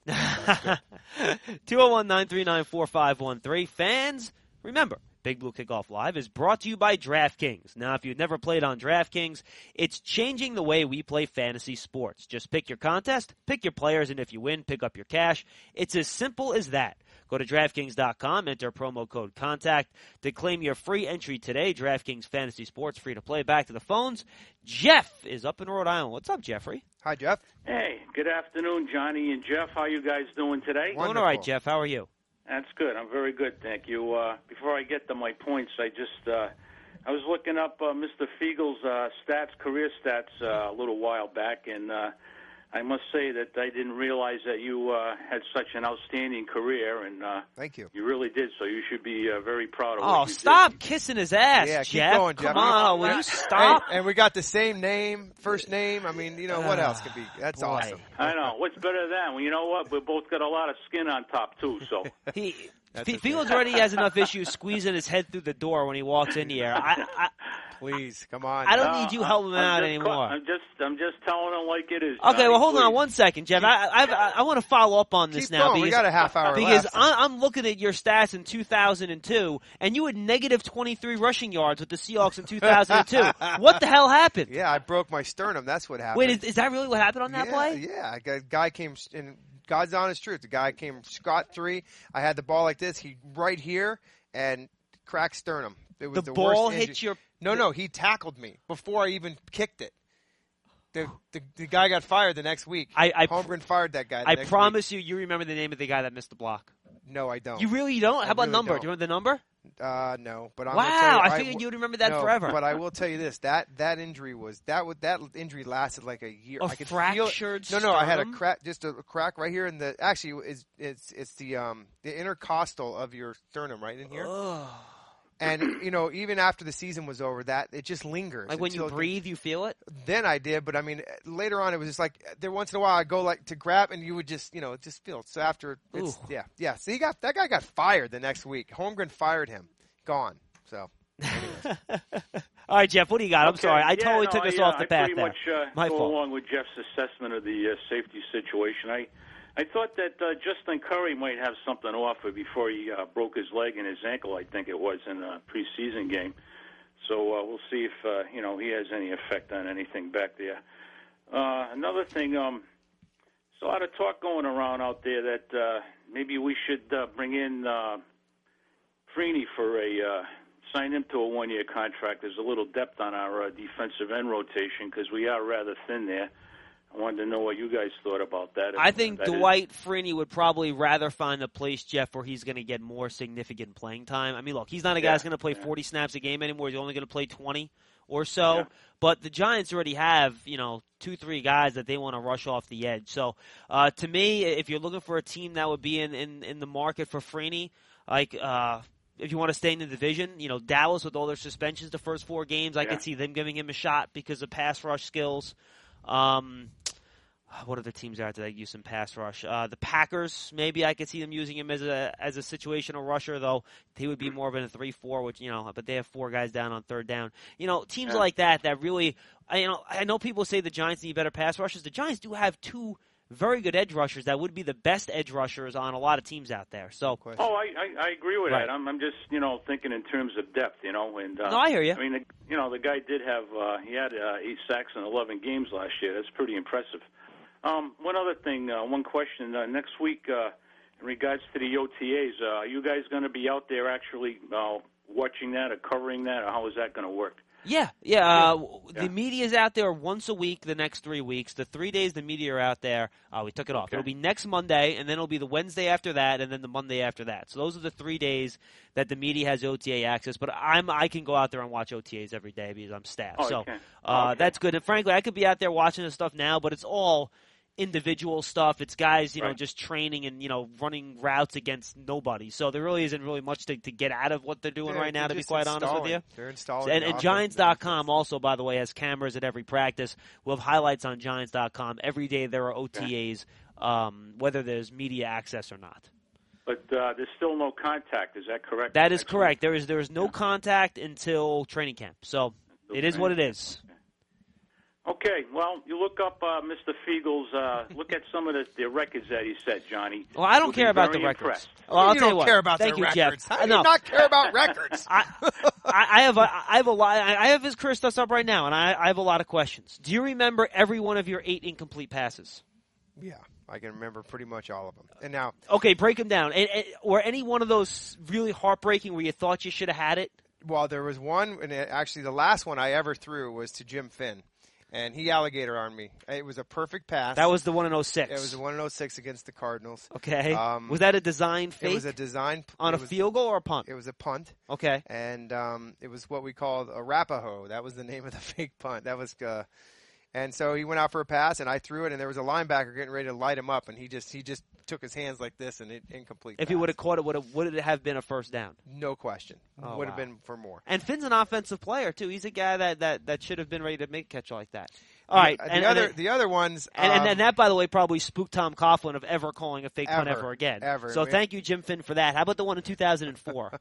201-939-4513. Fans, remember, Big Blue Kickoff Live is brought to you by DraftKings. Now, if you've never played on DraftKings, it's changing the way we play fantasy sports. Just pick your contest, pick your players, and if you win, pick up your cash. It's as simple as that. Go to DraftKings.com, enter promo code CONTACT to claim your free entry today. DraftKings Fantasy Sports, free to play. Back to the phones. Jeff is up in Rhode Island. What's up, Jeffrey? Hi, Jeff. Hey, good afternoon, Johnny and Jeff. How you guys doing today? Doing all right, Jeff. How are you? That's good. I'm very good, thank you. Before I get to my points, I just I was looking up Mr. Fiegel's career stats, a little while back, and I must say that I didn't realize that you had such an outstanding career, and thank you. You really did. So you should be very proud of. Oh, what you stop did. kissing his ass, Yeah, Jeff. keep going, Jeff. Come on, will you stop? And we got the same name, first name. I mean, what else could be? That's boy. awesome. I know. What's better than? Well, you know what? We both got a lot of skin on top too. So Fields already has enough issues squeezing his head through the door when he walks in here. Please, come on. I don't need you helping him out anymore. I'm just telling him like it is. Okay, Johnny, well, hold on please. 1 second, Jeff. I want to follow up on this Keep now going. We because got a half hour because left. I'm looking at your stats in 2002, and you had negative 23 rushing yards with the Seahawks in 2002. What the hell happened? Yeah, I broke my sternum. That's what happened. Wait, is that really what happened on that play? Yeah, a guy came in. God's honest truth. The guy came scot-free. I had the ball like this. He right here and cracked sternum. It was The the worst ball injury. hit your. No, he tackled me before I even kicked it. The guy got fired the next week. Holmgren fired that guy. I promise you remember the name of the guy that missed the block. No, I don't. You really don't? How about really number? don't. Do you remember the number? No, but I'm Wow, gonna tell you, I figured you'd remember that no, forever. But I will tell you this: that injury was that injury lasted like a year. A I could fractured feel it. No, I had a sternum? crack, just a crack right here in the. Actually, it's the intercostal of your sternum right in here. Ugh. And even after the season was over, that it just lingers. Like when you until- breathe, you feel it? Then I did, but I mean, later on, it was just like there once in a while I go like to grab, and you would just just feel it. So after, it's, Ooh. yeah. So that guy got fired the next week. Holmgren fired him, gone. So. All right, Jeff, what do you got? I'm sorry. I totally took us off the path I pretty there. much My go fault. along with Jeff's assessment of the safety situation. I thought that Justin Curry might have something to offer before he broke his leg and his ankle, I think it was, in a preseason game. So we'll see if he has any effect on anything back there. Another thing, there's a lot of talk going around out there that maybe we should bring in Freeney for sign him to a one-year contract. There's a little depth on our defensive end rotation because we are rather thin there. I wanted to know what you guys thought about that. I think Dwight Freeney would probably rather find a place, Jeff, where he's going to get more significant playing time. I mean, look, he's not a guy that's going to play 40 snaps a game anymore. He's only going to play 20 or so. Yeah. But the Giants already have, 2-3 guys that they want to rush off the edge. So, to me, if you're looking for a team that would be in the market for Freeney, like if you want to stay in the division, Dallas with all their suspensions the first 4 games, I could see them giving him a shot because of pass rush skills. What other teams are out there that use some pass rush? The Packers, maybe I could see them using him as a situational rusher, though he would be more of in a 3-4, which but they have 4 guys down on third down. Teams like that really, I know people say the Giants need better pass rushers. The Giants do have 2 very good edge rushers that would be the best edge rushers on a lot of teams out there. So, I agree with Right. that. I'm just thinking in terms of depth, and no, I hear you. I mean, the guy did have he had 8 sacks in 11 games last year. That's pretty impressive. One other thing, one question. Next week, in regards to the OTAs, are you guys going to be out there actually watching that or covering that, or how is that going to work? Yeah. The media's out there once a week the next 3 weeks. The 3 days the media are out there, we took it off. Okay. It'll be next Monday, and then it'll be the Wednesday after that, and then the Monday after that. So those are the 3 days that the media has OTA access. But I can go out there and watch OTAs every day because I'm staff. Oh, so okay. that's good. And frankly, I could be out there watching this stuff now, but it's all individual stuff. It's guys, Right. just training and, running routes against nobody. So there really isn't really much to get out of what they're doing right now, to be quite honest with you. They're installing. And Giants.com also, by the way, has cameras at every practice. We'll have highlights on Giants.com. Every day there are OTAs, whether there's media access or not. But there's still no contact. Is that correct? That is correct. There is no contact until training camp. So it is what it is. Okay, well, you look up Mr. Fiegel's, look at some of the records that he set, Johnny. Well, I don't You'll be care about the very records. impressed. Well, I'll you tell don't you what. care about Thank their you, records. Jeff. How do No. you not care about records? I have a lot. I have his career stats up right now, and I have a lot of questions. Do you remember every one of your 8 incomplete passes? Yeah, I can remember pretty much all of them. And now, Okay, break them down. Or any one of those really heartbreaking where you thought you should have had it? well, there was one, and actually the last one I ever threw was to Jim Finn. and he alligator armed me. It was a perfect pass. That was the one in 06. It was the 1 in 06 against the Cardinals. Okay. Was that a design fake? It was a design on a field goal or a punt? It was a punt. Okay. And it was what we called a Arapaho. That was the name of the fake punt. That was. And so he went out for a pass, and I threw it, and there was a linebacker getting ready to light him up, and he just took his hands like this, and it incomplete. If he would have caught it, would it have been a first down? No question. Oh, would have been for more. And Finn's an offensive player too. He's a guy that should have been ready to make a catch like that. All right, the other ones, and that, by the way, probably spooked Tom Coughlin of ever calling a fake punt ever again. Ever. So thank you, Jim Finn, for that. How about the one in 2004?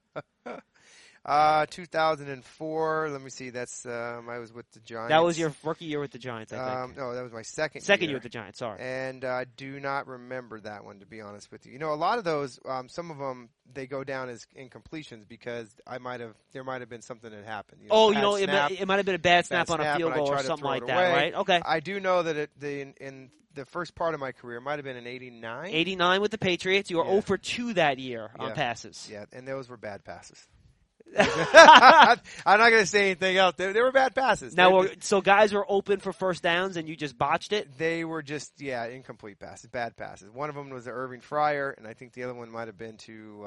2004. Let me see. That's I was with the Giants. That was your rookie year with the Giants, I think. No, that was my second year with the Giants. Sorry. And I do not remember that one, to be honest with you. You know, a lot of those, some of them, they go down as incompletions because there might have been something that happened. It might have been a bad snap on a field goal or something like that, right? Okay. I do know that in the first part of my career, it might have been in 89. 89 with the Patriots. You were 0 for 2 that year on passes. Yeah, and those were bad passes. I'm not going to say anything else. They were bad passes. Now, so guys were open for first downs, and you just botched it? They were just, incomplete passes, bad passes. One of them was to Irving Fryer, and I think the other one might have been to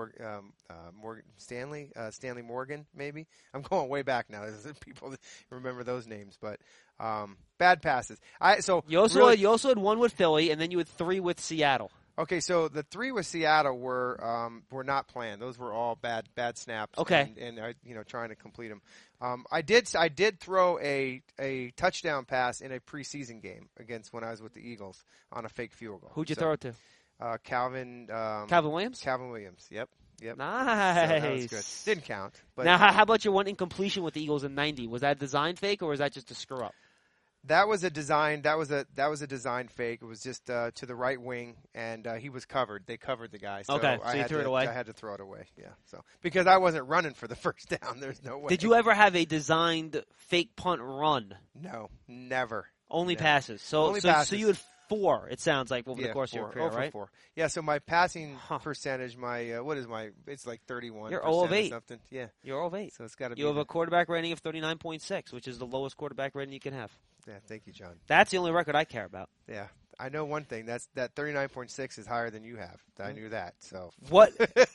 Stanley Morgan, maybe. I'm going way back now. People remember those names, but bad passes. You also had one with Philly, and then you had 3 with Seattle. Okay, so the 3 with Seattle were not planned. Those were all bad snaps. Okay, and trying to complete them. I did throw a touchdown pass in a preseason game against when I was with the Eagles on a fake field goal. Who'd you throw it to? Calvin Williams. Calvin Williams. Yep. Nice. So that was good. Didn't count. But now, how about your one incompletion with the Eagles in '90? Was that a design fake or was that just a screw up? That was a design. That was a design fake. It was just to the right wing, and he was covered. They covered the guy. So okay, so you threw it away. I had to throw it away. Yeah. So because I wasn't running for the first down, there's no way. Did you ever have a designed fake punt run? No, never. Only passes. So you had 4. It sounds like over the course of your career, right? 4. Yeah. So my passing percentage, it's like 31%. You're 0 of 8. Something. Yeah. You're 0 of 8. So it's got to be. You have a quarterback rating of 39.6, which is the lowest quarterback rating you can have. Yeah, thank you, John. That's the only record I care about. Yeah, I know one thing. That 39.6 is higher than you have. I knew that. So what?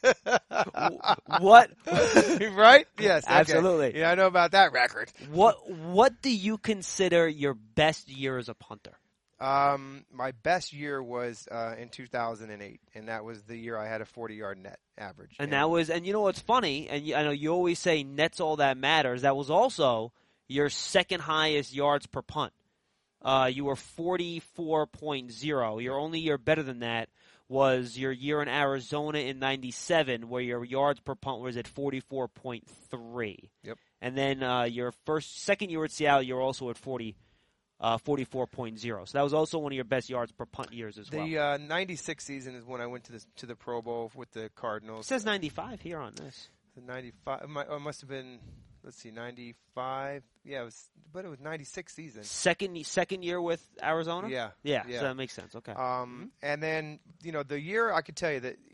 What? Right? Yes, okay. Absolutely. Yeah, I know about that record. What do you consider your best year as a punter? My best year was in 2008, and that was the year I had a 40-yard net average. And you know what's funny? And I know you always say net's all that matters. That was also your second highest yards per punt. You were 44.0. Your only year better than that was your year in Arizona in '97, where your yards per punt was at 44.3. Yep. And then your second year at Seattle, you were also at 44.0. So that was also one of your best yards per punt years as well. The 96 season is when I went to the Pro Bowl with the Cardinals. It says 95 here on this. The 95. It must have been. Let's see, 95. Yeah, it was 96 season. Second year with Arizona? Yeah. So that makes sense. Okay. And then, the year I could tell you that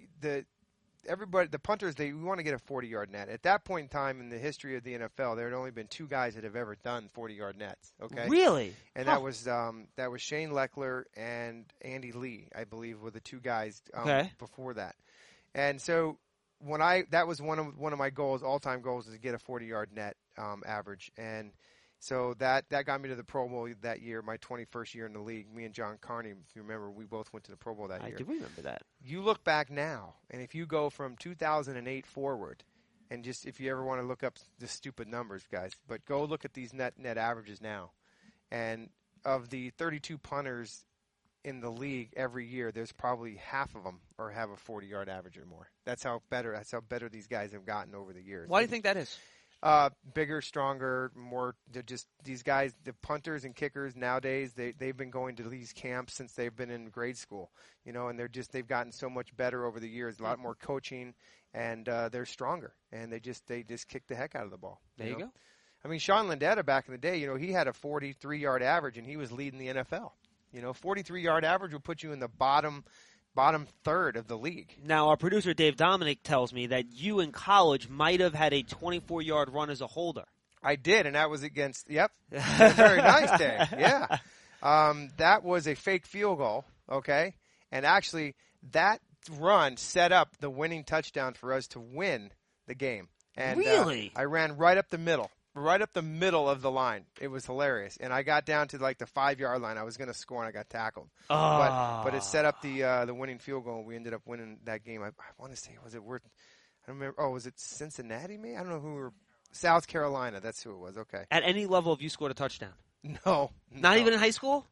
the punters, we want to get a 40-yard net. At that point in time in the history of the NFL, there had only been 2 guys that have ever done 40-yard nets. Okay. Really? And that was Shane Leckler and Andy Lee, I believe, were the 2 guys before that. And so that was one of my goals, all-time goals, is to get a 40-yard net average, and so that got me to the Pro Bowl that year, my 21st year in the league. Me and John Carney, if you remember, we both went to the Pro Bowl that year. I do remember that. You look back now, and if you go from 2008 forward, and just if you ever want to look up the stupid numbers, guys, but go look at these net averages now, and of the 32 punters in the league every year, there's probably half of them have a 40-yard average or more. That's how better these guys have gotten over the years. Why do you think that is? Bigger, stronger, more. They're just these guys, the punters and kickers nowadays. They've been going to these camps since they've been in grade school, and they've gotten so much better over the years. A lot more coaching, and they're stronger, and they just kick the heck out of the ball. There you go. I mean, Sean Landeta back in the day, he had a 43-yard average, and he was leading the NFL. 43-yard average would put you in the bottom third of the league. Now, our producer Dave Dominic tells me that you in college might have had a 24-yard run as a holder. I did, and that was against. Yep, a very nice day. Yeah, that was a fake field goal. Okay, and actually that run set up the winning touchdown for us to win the game. And Really? I ran right up the middle of the line. It was hilarious, and I got down to like the 5-yard line. I was going to score, and I got tackled. But it set up the winning field goal, and we ended up winning that game. I want to say, was it worth? I don't remember. Oh, was it Cincinnati? Maybe I don't know who we were. South Carolina. That's who it was. Okay. At any level, have you scored a touchdown? No. Not even in high school?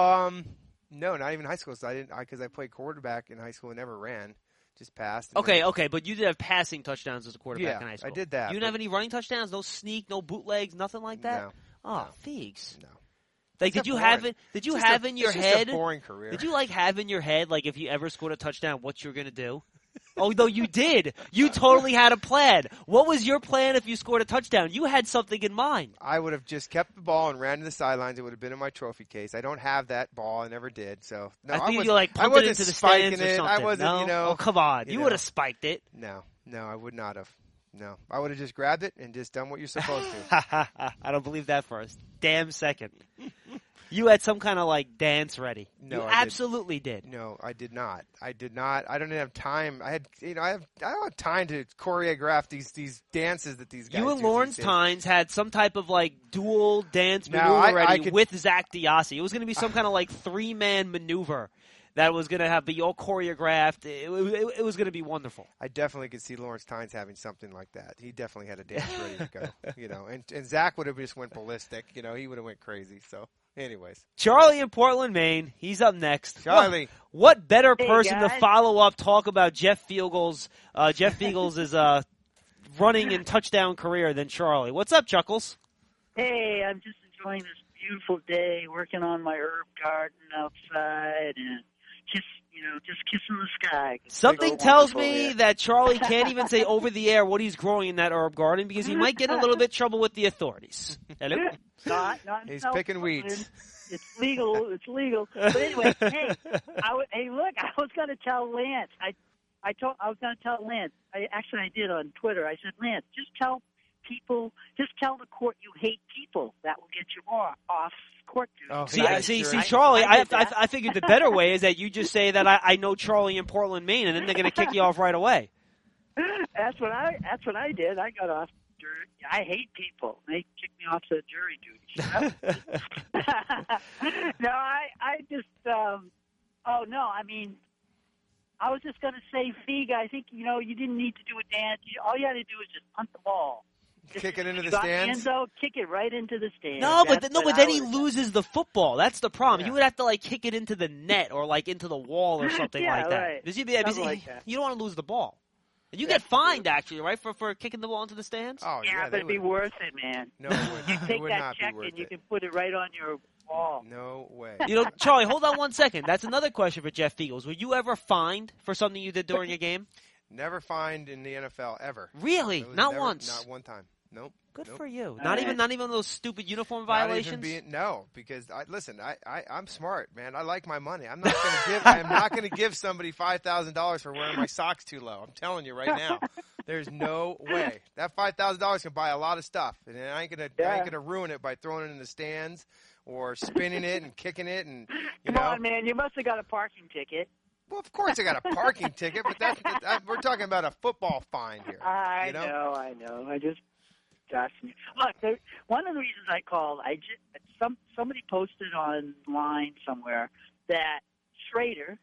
No, not even high school. So because I played quarterback in high school and never ran, just passed. Okay, but you did have passing touchdowns as a quarterback in high school. I did that. You didn't have any running touchdowns? No sneak, no bootlegs, nothing like that? No. Oh, Feegs. No. Like, did you have in your it's head? Just a boring career. Did you have in your head, like, if you ever scored a touchdown, what you were gonna do? Oh, no, you did. You totally had a plan. What was your plan if you scored a touchdown? You had something in mind. I would have just kept the ball and ran to the sidelines. It would have been in my trophy case. I don't have that ball. I never did. So no, I think you I pumped it wasn't into the spiking stands or it. something. I wasn't, no? Oh, come on. You would have spiked it. No, I would not have. No, I would have just grabbed it and just done what you're supposed to. I don't believe that for a damn second. You had some kind of like dance ready. No, you I absolutely did. No, I did not. I don't have time. I don't have time to choreograph these dances that these guys do. You and Lawrence Tynes had some type of like dual dance Now, maneuver I ready could- with Zach Diassi. It was going to be some kind of like 3-man maneuver that was going to be all choreographed. It was going to be wonderful. I definitely could see Lawrence Tynes having something like that. He definitely had a dance ready to go. And Zach would have just went ballistic. He would have went crazy. So. Anyways, Charlie in Portland, Maine. He's up next. Charlie, what better person to guys. follow up? Talk about Jeff Fiegels. Jeff Fiegels is running and touchdown career than Charlie. What's up, Chuckles? Hey, I'm just enjoying this beautiful day, working on my herb garden outside, and just kissing the sky. Something It's so tells wonderful me here. that Charlie can't even say over the air what he's growing in that herb garden because he might get in a little bit trouble with the authorities. Hello? Not he's no, picking weeds. It's legal. It's legal. But anyway, hey, look, I was going to tell Lance. I was going to tell Lance. I did on Twitter. I said, Lance, just tell the court you hate people. That will get you more off court duty. Oh, See, sure. Charlie, I did that. I figured the better way is that you just say that I know Charlie in Portland, Maine, and then they're going to kick you off right away. That's what I did. I got off jury. I hate people. They kicked me off the jury duty. No, I just. Oh no, I mean, I was just going to say, Feig. I think you didn't need to do a dance. All you had to do was just punt the ball. Kick it into the got stands? End zone, kick it right into the stands. No, but That's but what then I he would've loses the football. That's the problem. Yeah. You would have to kick it into the net or into the wall or something Yeah, like that. right. Because Something like that. you don't want to lose the ball. And you get fined actually, right, for kicking the ball into the stands. Oh Yeah, but it'd be worth it, man. No, it would, You it take would that not check be worth and you it. can put it right on your wall. No way. Charlie, hold on one second. That's another question for Jeff Fiegels. Were you ever fined for something you did during a game? Never fined in the NFL ever. Really? It was Not never- once. Not one time. Nope. Good Nope. for you. All Not right. even those stupid uniform Not even violations. no, because I'm smart, man. I like my money. I'm not going to give. I am not going to give somebody $5,000 for wearing my socks too low. I'm telling you right now. There's no way. That $5,000 can buy a lot of stuff, and I ain't gonna ruin it by throwing it in the stands or spinning it and kicking it and Come on, man. You must have got a parking ticket. Well, of course I got a parking ticket, but we're talking about a football fine here. I you know? know. I just got me. Look, one of the reasons I called, somebody posted online somewhere that Schrader,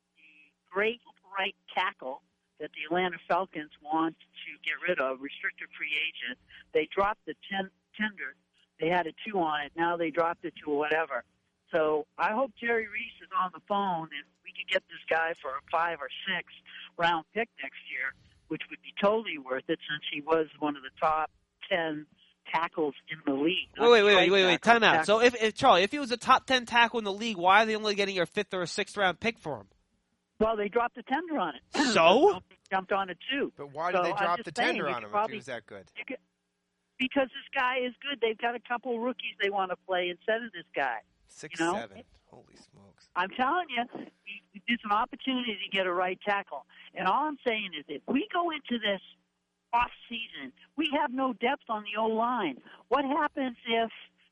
the great right tackle that the Atlanta Falcons want to get rid of, restricted free agent, they dropped the tender. They had a 2 on it. Now they dropped it to a whatever. So I hope Jerry Reese is on the phone and we could get this guy for a 5 or 6 round pick next year, which would be totally worth it since he was one of the top 10 tackles in the league. Wait. Time out. So if Charlie, if he was a top 10 tackle in the league, why are they only getting your 5th or 6th round pick for him? Well, they dropped the tender on it. So? Jumped on it too. But why did they I'm drop just the saying, tender you on could him if probably- he was that good? Because this guy is good. They've got a couple rookies they want to play instead of this guy. 6'7". Holy smokes! I'm telling you, it's an opportunity to get a right tackle. And all I'm saying is if we go into this off season. We have no depth on the O-line. What happens if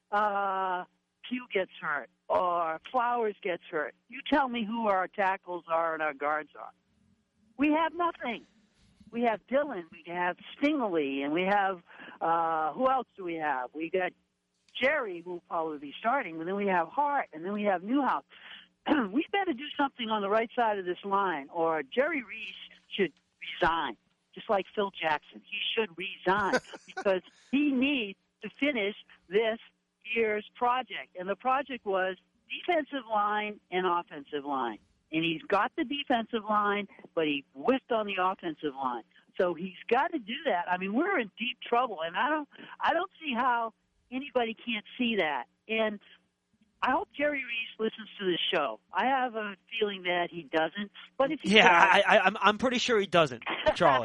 Pugh gets hurt or Flowers gets hurt? You tell me who our tackles are and our guards are. We have nothing. We have Dillon, we have Stingley, and we have, who else do we have? We got Jerry, who will probably be starting, and then we have Hart, and then we have Newhouse. We better do something on the right side of this line, or Jerry Reese should resign, just like Phil Jackson. He should resign because he needs to finish this year's project. And the project was defensive line and offensive line. And he's got the defensive line, but he whiffed on the offensive line. So he's got to do that. I mean, we're in deep trouble, and I don't see how anybody can't see that. And I hope Jerry Reese listens to this show. I have a feeling that he doesn't. But if he does, I'm pretty sure he doesn't, Charlie.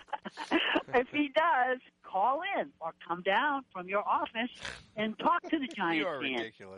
If he does, call in or come down from your office and talk to the Giants You are fans. ridiculous.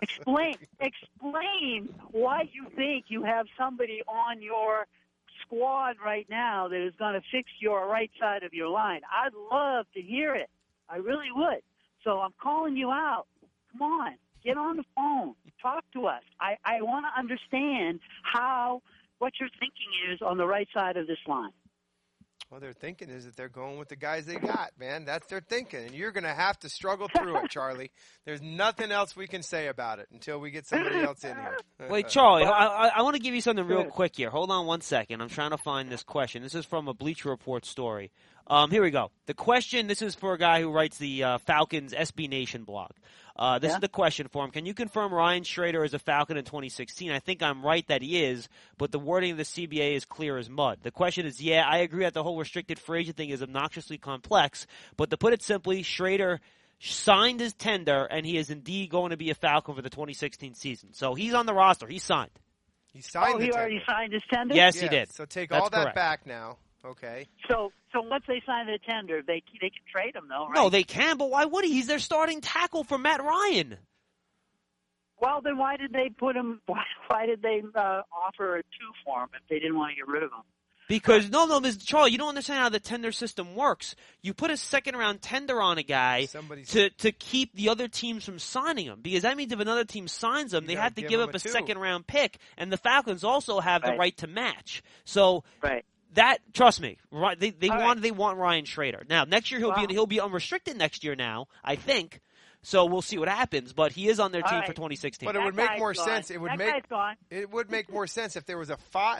Explain why you think you have somebody on your squad right now that is going to fix your right side of your line. I'd love to hear it. I really would. So I'm calling you out. Come on. Get on the phone. Talk to us. I want to understand what your thinking is on the right side of this line. Well, their thinking is that they're going with the guys they got, man. That's their thinking. And you're going to have to struggle through it, Charlie. There's nothing else we can say about it until we get somebody else in here. Wait, Charlie, I want to give you something real quick here. Hold on one second. I'm trying to find this question. This is from a Bleacher Report story. Here we go. The question, this is for a guy who writes the Falcons SB Nation blog. This is the question for him. Can you confirm Ryan Schrader is a Falcon in 2016? I think I'm right that he is, but the wording of the CBA is clear as mud. The question is, I agree that the whole restricted free agent thing is obnoxiously complex, but to put it simply, Schrader signed his tender, and he is indeed going to be a Falcon for the 2016 season. So he's on the roster. He's signed. He signed he already signed his tender? Yes, he did. So take That's all that correct. back now. Okay. So once they sign the tender, they can trade him, though, right? No, they can, but why would he? He's their starting tackle for Matt Ryan. Well, then why did they put him? Why did they offer a 2 for him if they didn't want to get rid of him? Because no, Mr. Charlie, you don't understand how the tender system works. You put a second-round tender on a guy to keep the other teams from signing him. Because that means if another team signs him, they have to give up a second-round pick, and the Falcons also have the right to match. So. Right. That, trust me, they want Ryan Schrader. Now next year he'll be unrestricted next year now, I think. So we'll see what happens, but he is on their team for 2016. But it would make more sense. It would make make more sense if there was a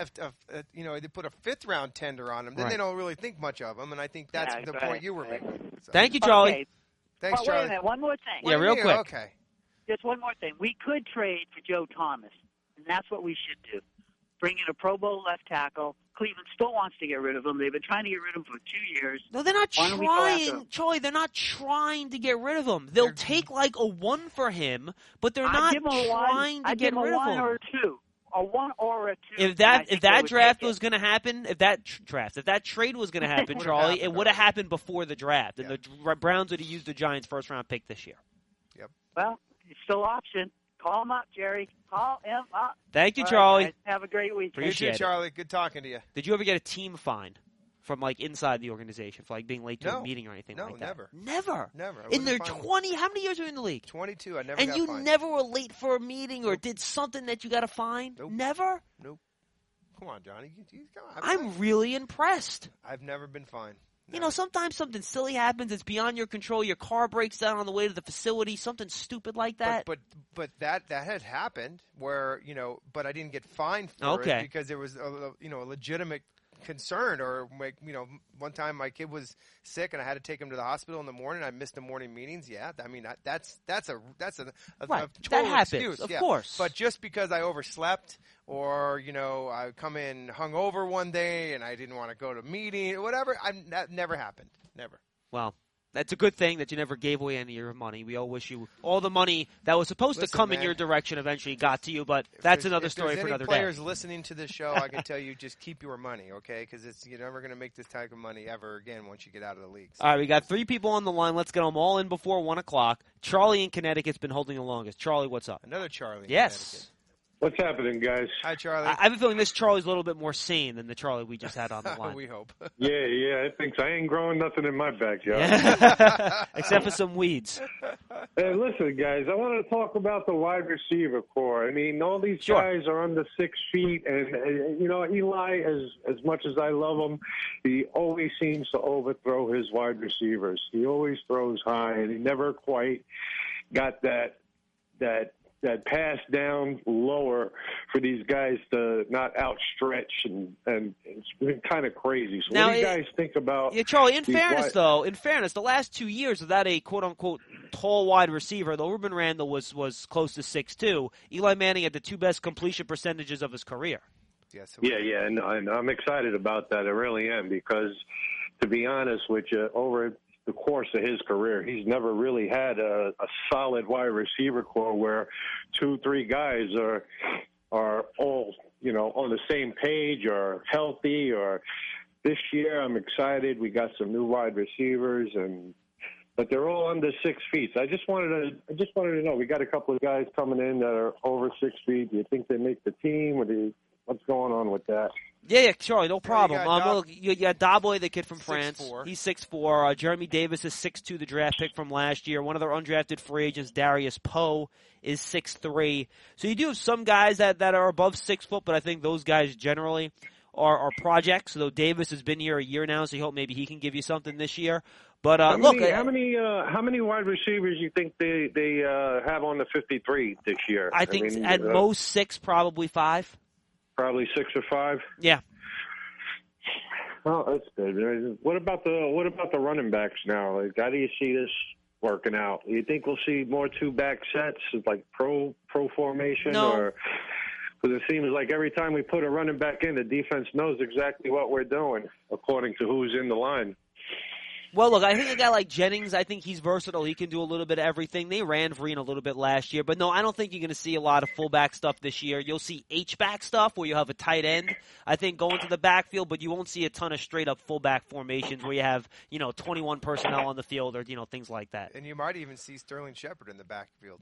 they put a 5th round tender on him. Then they don't really think much of him, and I think that's the point you were making. So. Thank you, Charlie. Okay. Thanks, Charlie. Wait a minute, one more thing. Yeah, real quick. Okay. Just one more thing. We could trade for Joe Thomas, and that's what we should do. Bring in a Pro Bowl left tackle. Cleveland still wants to get rid of him. They've been trying to get rid of him for 2 years. No, they're not trying, Charlie. They're not trying to get rid of him. They'll take like a 1 for him, but they're not trying to get rid of him. I'd give him a 1 or a 2. A 1 or a 2. If that draft was going to happen, if that trade was going to happen, Charlie, it would have happened before the draft, and the Browns would have used the Giants' first-round pick this year. Yep. Well, it's still an option. Call him up, Jerry. Call him up. Thank you, Charlie. Right, have a great week. Appreciate it, Charlie. Good talking to you. Did you ever get a team fine from like inside the organization for like being late to a meeting or anything like that? Never. In their 20, how many years are you in the league? 22. I never. And got you fined. never were late for a meeting or did something that you got a fine? Nope. Never. Nope. Come on, Johnny. Come on. I'm really impressed. I've never been fined. You know, sometimes something silly happens. It's beyond your control. Your car breaks down on the way to the facility. Something stupid like that. But that had happened where but I didn't get fined for it because there was a legitimate concern or one time my kid was sick and I had to take him to the hospital in the morning. I missed the morning meetings. Yeah, I mean that's a total that happens, excuse. Of course. But just because I overslept or I come in hungover one day and I didn't want to go to a meeting or whatever, that never happened. Never. Well, that's a good thing that you never gave away any of your money. We all wish you all the money that was supposed to come in your direction eventually got to you, but that's another story for another day. If there's players listening to this show, I can tell you just keep your money, okay? Because you're never going to make this type of money ever again once you get out of the league. So. All right, we got 3 people on the line. Let's get them all in before 1 o'clock. Charlie in Connecticut's been holding the longest. Charlie, what's up? Another Charlie in Connecticut. What's happening, guys? Hi, Charlie. I have a feeling this Charlie's a little bit more sane than the Charlie we just had on the line. We hope. Yeah, I think so. I ain't growing nothing in my backyard. Except for some weeds. Hey, listen, guys, I wanted to talk about the wide receiver core. I mean, all these guys are under 6 feet, and Eli, as much as I love him, he always seems to overthrow his wide receivers. He always throws high, and he never quite got that pass down lower for these guys to not outstretch, and it's been kind of crazy. So now, what do you guys think about? Yeah, Charlie, in fairness, the last 2 years without a quote-unquote tall wide receiver, though Ruben Randall was close to 6'2", Eli Manning had the 2 best completion percentages of his career. Yes. Yeah, and I'm excited about that. I really am, because to be honest with you, over the course of his career, he's never really had a solid wide receiver core where 2-3 guys are all, on the same page or healthy. Or this year, I'm excited. We got some new wide receivers, but they're all under 6 feet. So I just wanted to know. We got a couple of guys coming in that are over 6 feet. Do you think they make the team, or what's going on with that? Yeah, Charlie, no problem. You got Daboy, the kid from France. 6'4". He's 6'4". Jeremy Davis is 6'2", the draft pick from last year. One of their undrafted free agents, Darius Poe, is 6'3". So you do have some guys that are above 6 foot, but I think those guys generally are projects. Though Davis has been here a year now, so you hope maybe he can give you something this year. But how many wide receivers you think they have on the 53 this year? I think at most 6, probably 5. Probably 6 or 5. Yeah. Oh, that's good. What about the running backs now? Like, how do you see this working out? Do you think we'll see more 2-back sets, like pro formation? No. Or because it seems like every time we put a running back in, the defense knows exactly what we're doing, according to who's in the line. Well, look, I think a guy like Jennings, I think he's versatile. He can do a little bit of everything. They ran Vereen a little bit last year. But, no, I don't think you're going to see a lot of fullback stuff this year. You'll see H-back stuff where you have a tight end, I think, going to the backfield. But you won't see a ton of straight-up fullback formations where you have, 21 personnel on the field or, things like that. And you might even see Sterling Shepard in the backfield.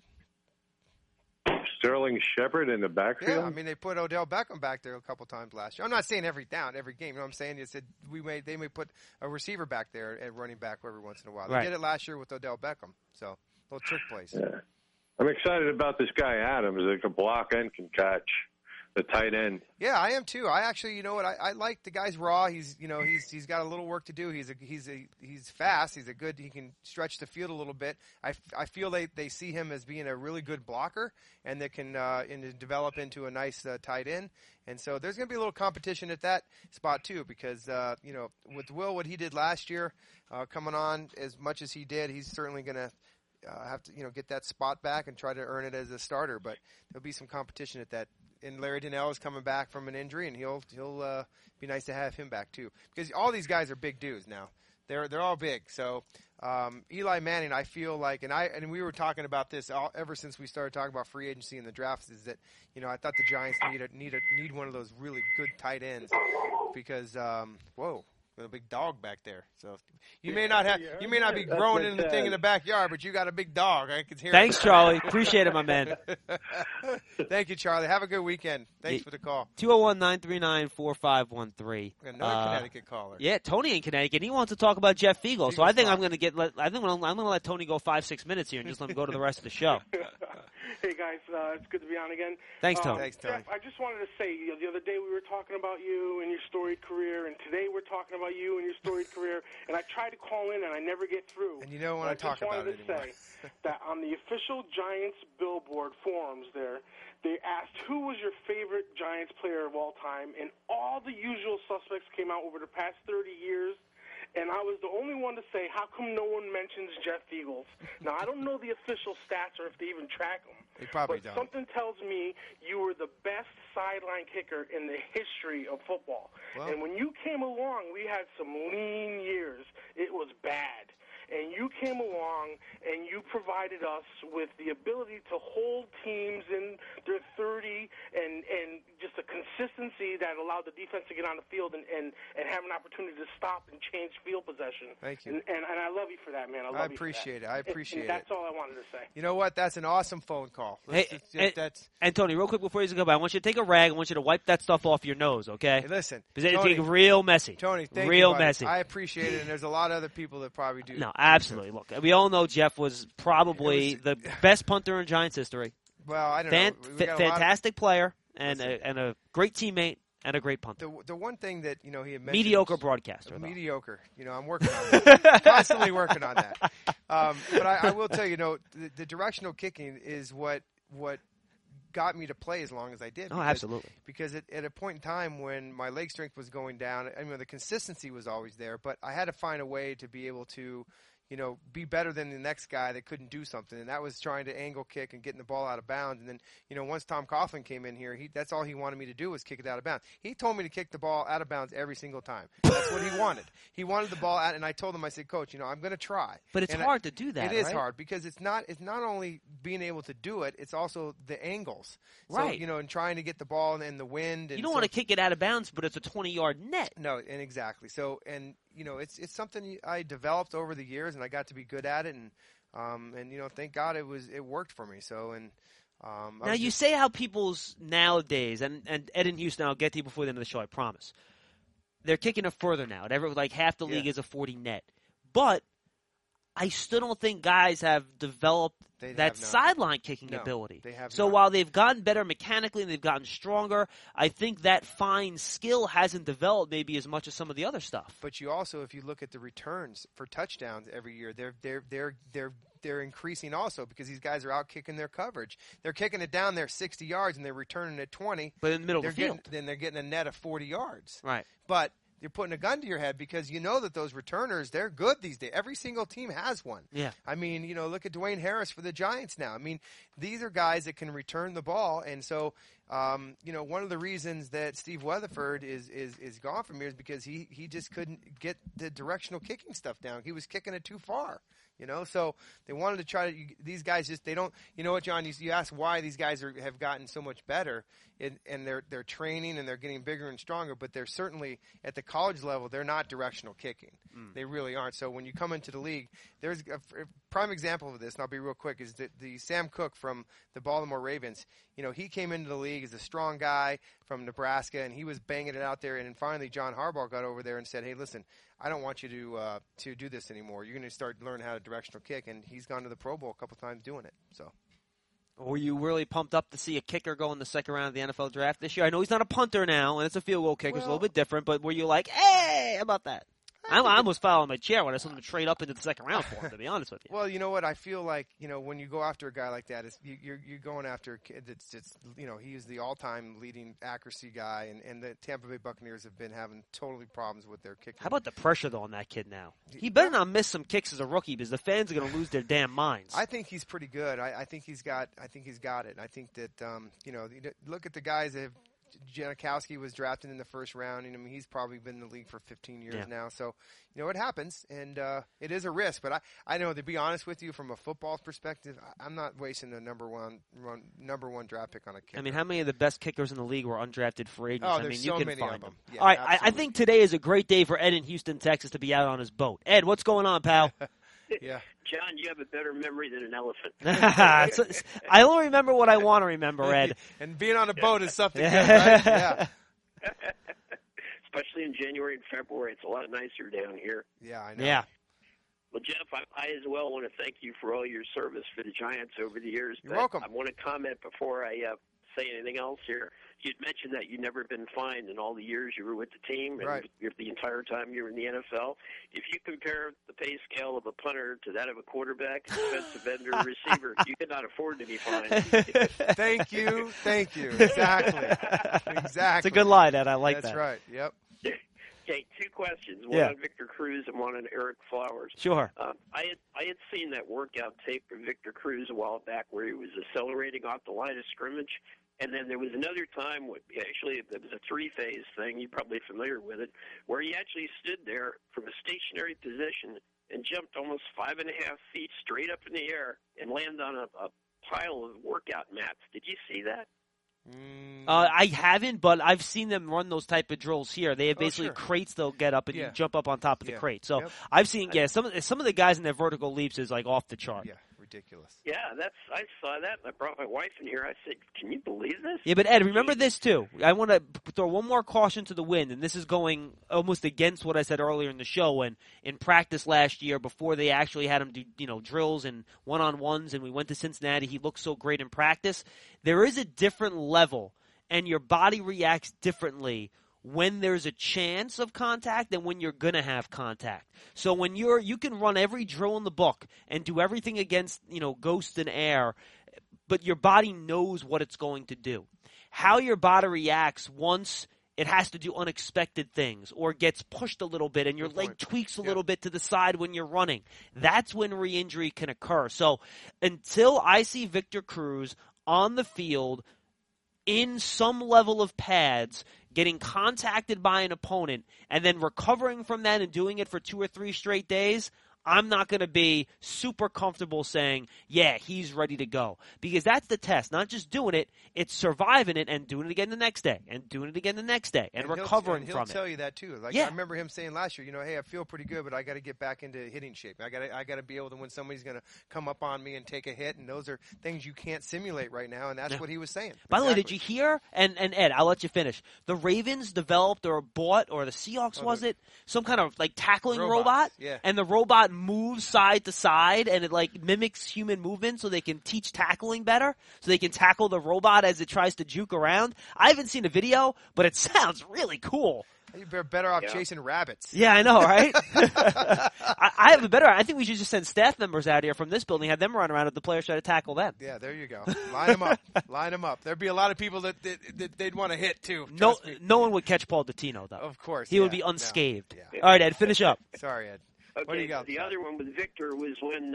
Sterling Shepard in the backfield? Yeah, I mean, they put Odell Beckham back there a couple times last year. I'm not saying every game. You know what I'm saying? They said they may put a receiver back there at running back every once in a while. They did it last year with Odell Beckham. So, little trick plays. Yeah. I'm excited about this guy, Adams, that can block and can catch. The tight end. Yeah, I am too. I actually, you know what? I like the guy's raw. He's got a little work to do. He's fast. He can stretch the field a little bit. I feel they see him as being a really good blocker, and that can develop into a nice tight end. And so there's going to be a little competition at that spot too, because with Will, what he did last year, coming on as much as he did, he's certainly going to have to get that spot back and try to earn it as a starter. But there'll be some competition at that. And Larry Donnell is coming back from an injury, and he'll be nice to have him back too, because all these guys are big dudes now. They're all big. So Eli Manning, I feel like, and we were talking about this ever since we started talking about free agency and the drafts, is that I thought the Giants need one of those really good tight ends, because a big dog back there. So you may not be growing in the thing in the backyard, but you got a big dog. I can hear. Thanks, Charlie. Appreciate it, my man. Thank you, Charlie. Have a good weekend. Thanks for the call. 201-939-4513. Another Connecticut caller. Yeah, Tony in Connecticut. He wants to talk about Jeff Fiegel. So I think I'm going to let Tony go 5-6 minutes here and just let him go to the rest of the show. Hey guys, it's good to be on again. Thanks, Tony. Thanks, Tony. Jeff, I just wanted to say, the other day we were talking about you and your storied career, and today we're talking about you and your storied career. And I tried to call in and I never get through. And you don't want to talk about it anymore. I just wanted to say that on the official Giants billboard forums there, they asked who was your favorite Giants player of all time, and all the usual suspects came out over the past 30 years. And I was the only one to say, how come no one mentions Jeff Fiegels? Now, I don't know the official stats or if they even track them. They probably don't. Something tells me you were the best sideline kicker in the history of football. Well, and when you came along, we had some lean years. It was bad. and you came along and you provided us with the ability to hold teams in their 30 and just a consistency that allowed the defense to get on the field and have an opportunity to stop and change field possession. Thank you. And I love you for that, man. I appreciate it. I appreciate it. That's all I wanted to say. You know what? That's an awesome phone call. And Tony, real quick before you go by, I want you to take a rag. I want you to wipe that stuff off your nose, okay? Hey, listen. Because it's getting real messy. Tony, thank real you, buddy. messy. I appreciate it, and there's a lot of other people that probably do. No, absolutely. Look, we all know Jeff was probably the best punter in Giants history. Well, I don't know. Fantastic player and a great teammate and a great punter. The one thing that he had mentioned, mediocre broadcaster. Mediocre. I'm working on that. Constantly working on that. But I will tell you, the directional kicking is what got me to play as long as I did. Absolutely. Because at a point in time when my leg strength was going down, the consistency was always there, but I had to find a way to be able to, be better than the next guy that couldn't do something, and that was trying to angle kick and getting the ball out of bounds. And then, once Tom Coughlin came in here, that's all he wanted me to do was kick it out of bounds. He told me to kick the ball out of bounds every single time. That's what he wanted. He wanted the ball out, and I told him, I said, Coach, I'm going to try. But it's hard to do that. It is hard because it's not only being able to do it, it's also the angles. Right. So, and trying to get the ball in the wind. And you don't want to kick it out of bounds, but it's a 20-yard net. No, and exactly. So, and it's something I developed over the years, and I got to be good at it, and thank God it worked for me. So, and now you say how people's nowadays, and Ed in Houston, I'll get to you before the end of the show, I promise. They're kicking it further now. Like half the league is a 40 net, but I still don't think guys have developed that sideline kicking ability. They have so while they've gotten better mechanically and they've gotten stronger, I think that fine skill hasn't developed maybe as much as some of the other stuff. But you also, if you look at the returns for touchdowns every year, they're increasing also because these guys are out kicking their coverage. They're kicking it down there 60 yards and they're returning it 20. But in the middle of the field. Then they're getting a net of 40 yards. Right. But you're putting a gun to your head because you know that those returners, they're good these days. Every single team has one. Yeah. Look at Dwayne Harris for the Giants now. These are guys that can return the ball. And so, one of the reasons that Steve Weatherford is gone from here is because he just couldn't get the directional kicking stuff down. He was kicking it too far. So they wanted to try to. These guys they don't. You know what, John? You ask why these guys have gotten so much better, and they're training and they're getting bigger and stronger. But they're certainly at the college level. They're not directional kicking. They really aren't. So when you come into the league, there's a prime example of this, and I'll be real quick. Is the Sam Cook from the Baltimore Ravens? He came into the league as a strong guy from Nebraska, and he was banging it out there. And then finally, John Harbaugh got over there and said, "Hey, listen, I don't want you to do this anymore. You're going to start learning how to directional kick." And he's gone to the Pro Bowl a couple times doing it. So, were you really pumped up to see a kicker go in the second round of the NFL draft this year? I know he's not a punter now, and it's a field goal kicker. It's a little bit different. But were you like, "Hey, how about that"? I almost fell on my chair when I saw him trade up into the second round for him, to be honest with you. Well, you know what? I feel like, when you go after a guy like that, you're going after a kid that's he is the all-time leading accuracy guy, and the Tampa Bay Buccaneers have been having totally problems with their kicking. How about the pressure, though, on that kid now? He better not miss some kicks as a rookie because the fans are going to lose their damn minds. I think he's pretty good. I think he's got it. I think that, look at the guys that have Janikowski was drafted in the first round, and he's probably been in the league for 15 years now. So, it happens, and it is a risk. But I know, to be honest with you, from a football perspective, I'm not wasting the number one draft pick on a kicker. How many of the best kickers in the league were undrafted free agents? There's you so can many find of them. Yeah, all right, I think today is a great day for Ed in Houston, Texas, to be out on his boat. Ed, what's going on, pal? Yeah. John, you have a better memory than an elephant. I only remember what I want to remember, Ed. And being on a boat is something good, right? Yeah. Especially in January and February. It's a lot nicer down here. Yeah, I know. Yeah. Well, Jeff, I as well want to thank you for all your service for the Giants over the years. You're welcome. I want to comment before I say anything else here. You'd mentioned that you'd never been fined in all the years you were with the team, and right. the entire time you were in the NFL. If you compare the pay scale of a punter to that of a quarterback, defensive end, or receiver, you could not afford to be fined. Thank you. Exactly. It's a good line, Ed. I like that. That's right. Yep. Okay, two questions. One on Victor Cruz and one on Eric Flowers. Sure. I had seen that workout tape of Victor Cruz a while back where he was accelerating off the line of scrimmage. And then there was another time, actually, it was a three-phase thing. You're probably familiar with it, where he actually stood there from a stationary position and jumped almost 5.5 feet straight up in the air and landed on a pile of workout mats. Did you see that? I haven't, but I've seen them run those type of drills here. They have basically crates they'll get up and you jump up on top of the crate. So I've seen, some of the guys in their vertical leaps is like off the chart. Yeah, ridiculous. Yeah, I saw that. I brought my wife in here. I said, "Can you believe this?" Yeah, but Ed, remember this too. I want to throw one more caution to the wind, and this is going almost against what I said earlier in the show. When in practice last year, before they actually had him do drills and one-on-ones, and we went to Cincinnati, he looked so great in practice. There is a different level, and your body reacts differently when there's a chance of contact than when you're going to have contact. So when you can run every drill in the book and do everything against, ghost and air, but your body knows what it's going to do. How your body reacts once it has to do unexpected things or gets pushed a little bit and your leg tweaks a little bit to the side when you're running. That's when re-injury can occur. So until I see Victor Cruz on the field in some level of pads, getting contacted by an opponent, and then recovering from that and doing it for 2 or 3 straight days, I'm not going to be super comfortable saying, yeah, he's ready to go. Because that's the test. Not just doing it, it's surviving it and doing it again the next day and doing it again the next day and recovering from it. He'll tell you that too. I remember him saying last year, hey, I feel pretty good, but I got to get back into hitting shape. I got to be able to, when somebody's going to come up on me and take a hit, and those are things you can't simulate right now, and that's what he was saying. By the way, did you hear, and Ed, I'll let you finish, the Ravens developed or bought, or the Seahawks some kind of tackling robot? Yeah. And the robot moves side to side and it mimics human movement so they can teach tackling better, so they can tackle the robot as it tries to juke around. I haven't seen a video, but it sounds really cool. You're better off chasing rabbits. Yeah, I know, right? I have a better. I think we should just send staff members out here from this building, have them run around if the players try to tackle them. Yeah, there you go. Line them up. There'd be a lot of people that they'd want to hit too. No one would catch Paul Dottino though. Of course, he would be unscathed. No. Yeah. All right, Ed, finish up. Sorry, Ed. Okay, what do you got? The other one with Victor was when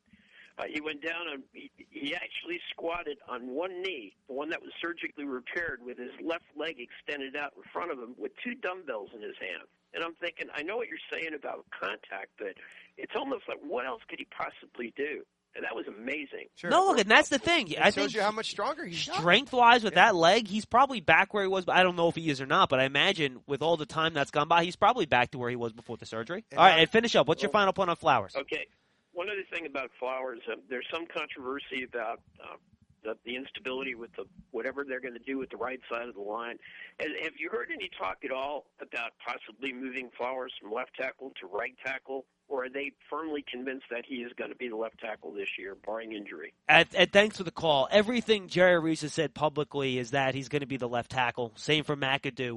he went down and he actually squatted on one knee, the one that was surgically repaired, with his left leg extended out in front of him with 2 dumbbells in his hand. And I'm thinking, I know what you're saying about contact, but it's almost like, what else could he possibly do? And that was amazing. Sure. No, look, and that's the thing. I think shows you how much stronger he's strength-wise with that leg. He's probably back where he was. But I don't know if he is or not, but I imagine with all the time that's gone by, he's probably back to where he was before the surgery. All right, and finish up. What's your final point on Flowers? Okay. One other thing about Flowers, there's some controversy about the instability with whatever they're going to do with the right side of the line. And have you heard any talk at all about possibly moving Flowers from left tackle to right tackle? Or are they firmly convinced that he is going to be the left tackle this year, barring injury? Ed, thanks for the call. Everything Jerry Reese has said publicly is that he's going to be the left tackle. Same for McAdoo.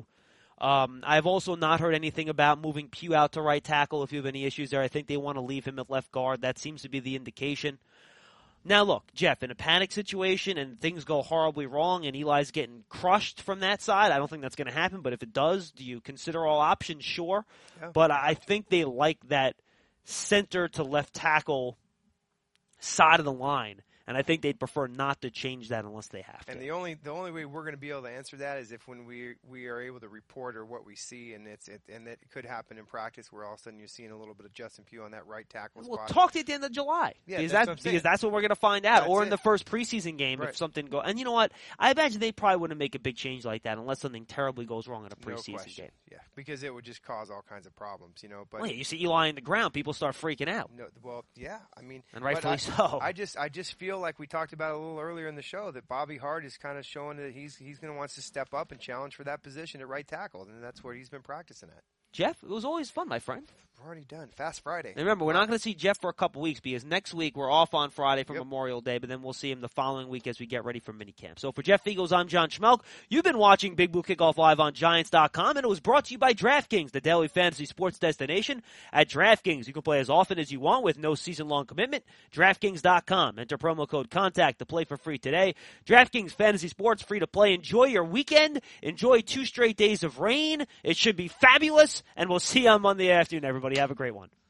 I've also not heard anything about moving Pugh out to right tackle if you have any issues there. I think they want to leave him at left guard. That seems to be the indication. Now, look, Jeff, in a panic situation and things go horribly wrong and Eli's getting crushed from that side, I don't think that's going to happen. But if it does, do you consider all options? Sure. Yeah. But I think they like that center to left tackle side of the line, and I think they'd prefer not to change that unless they have to. And the only way we're going to be able to answer that is if when we are able to report or what we see, and that could happen in practice, where all of a sudden you're seeing a little bit of Justin Pugh on that right tackle spot. We'll talk to you at the end of July. Yeah, because that's what we're going to find out, or in the first preseason game if something goes. And you know what? I imagine they probably wouldn't make a big change like that unless something terribly goes wrong in a preseason game. Yeah, because it would just cause all kinds of problems, But well, you see Eli on the ground, people start freaking out. No, well, yeah, I mean, and rightfully so. I just feel like we talked about a little earlier in the show that Bobby Hart is kind of showing that he's going to want to step up and challenge for that position at right tackle, and that's where he's been practicing at. Jeff, it was always fun, my friend. We're already done. Fast Friday. And remember, we're not going to see Jeff for a couple weeks because next week we're off on Friday for Memorial Day, but then we'll see him the following week as we get ready for minicamp. So for Jeff Eagles, I'm John Schmelk. You've been watching Big Blue Kickoff Live on Giants.com, and it was brought to you by DraftKings, the daily fantasy sports destination. At DraftKings, you can play as often as you want with no season-long commitment. DraftKings.com. Enter promo code CONTACT to play for free today. DraftKings Fantasy Sports, free to play. Enjoy your weekend. Enjoy 2 straight days of rain. It should be fabulous, and we'll see you on Monday afternoon, everybody. Have a great one.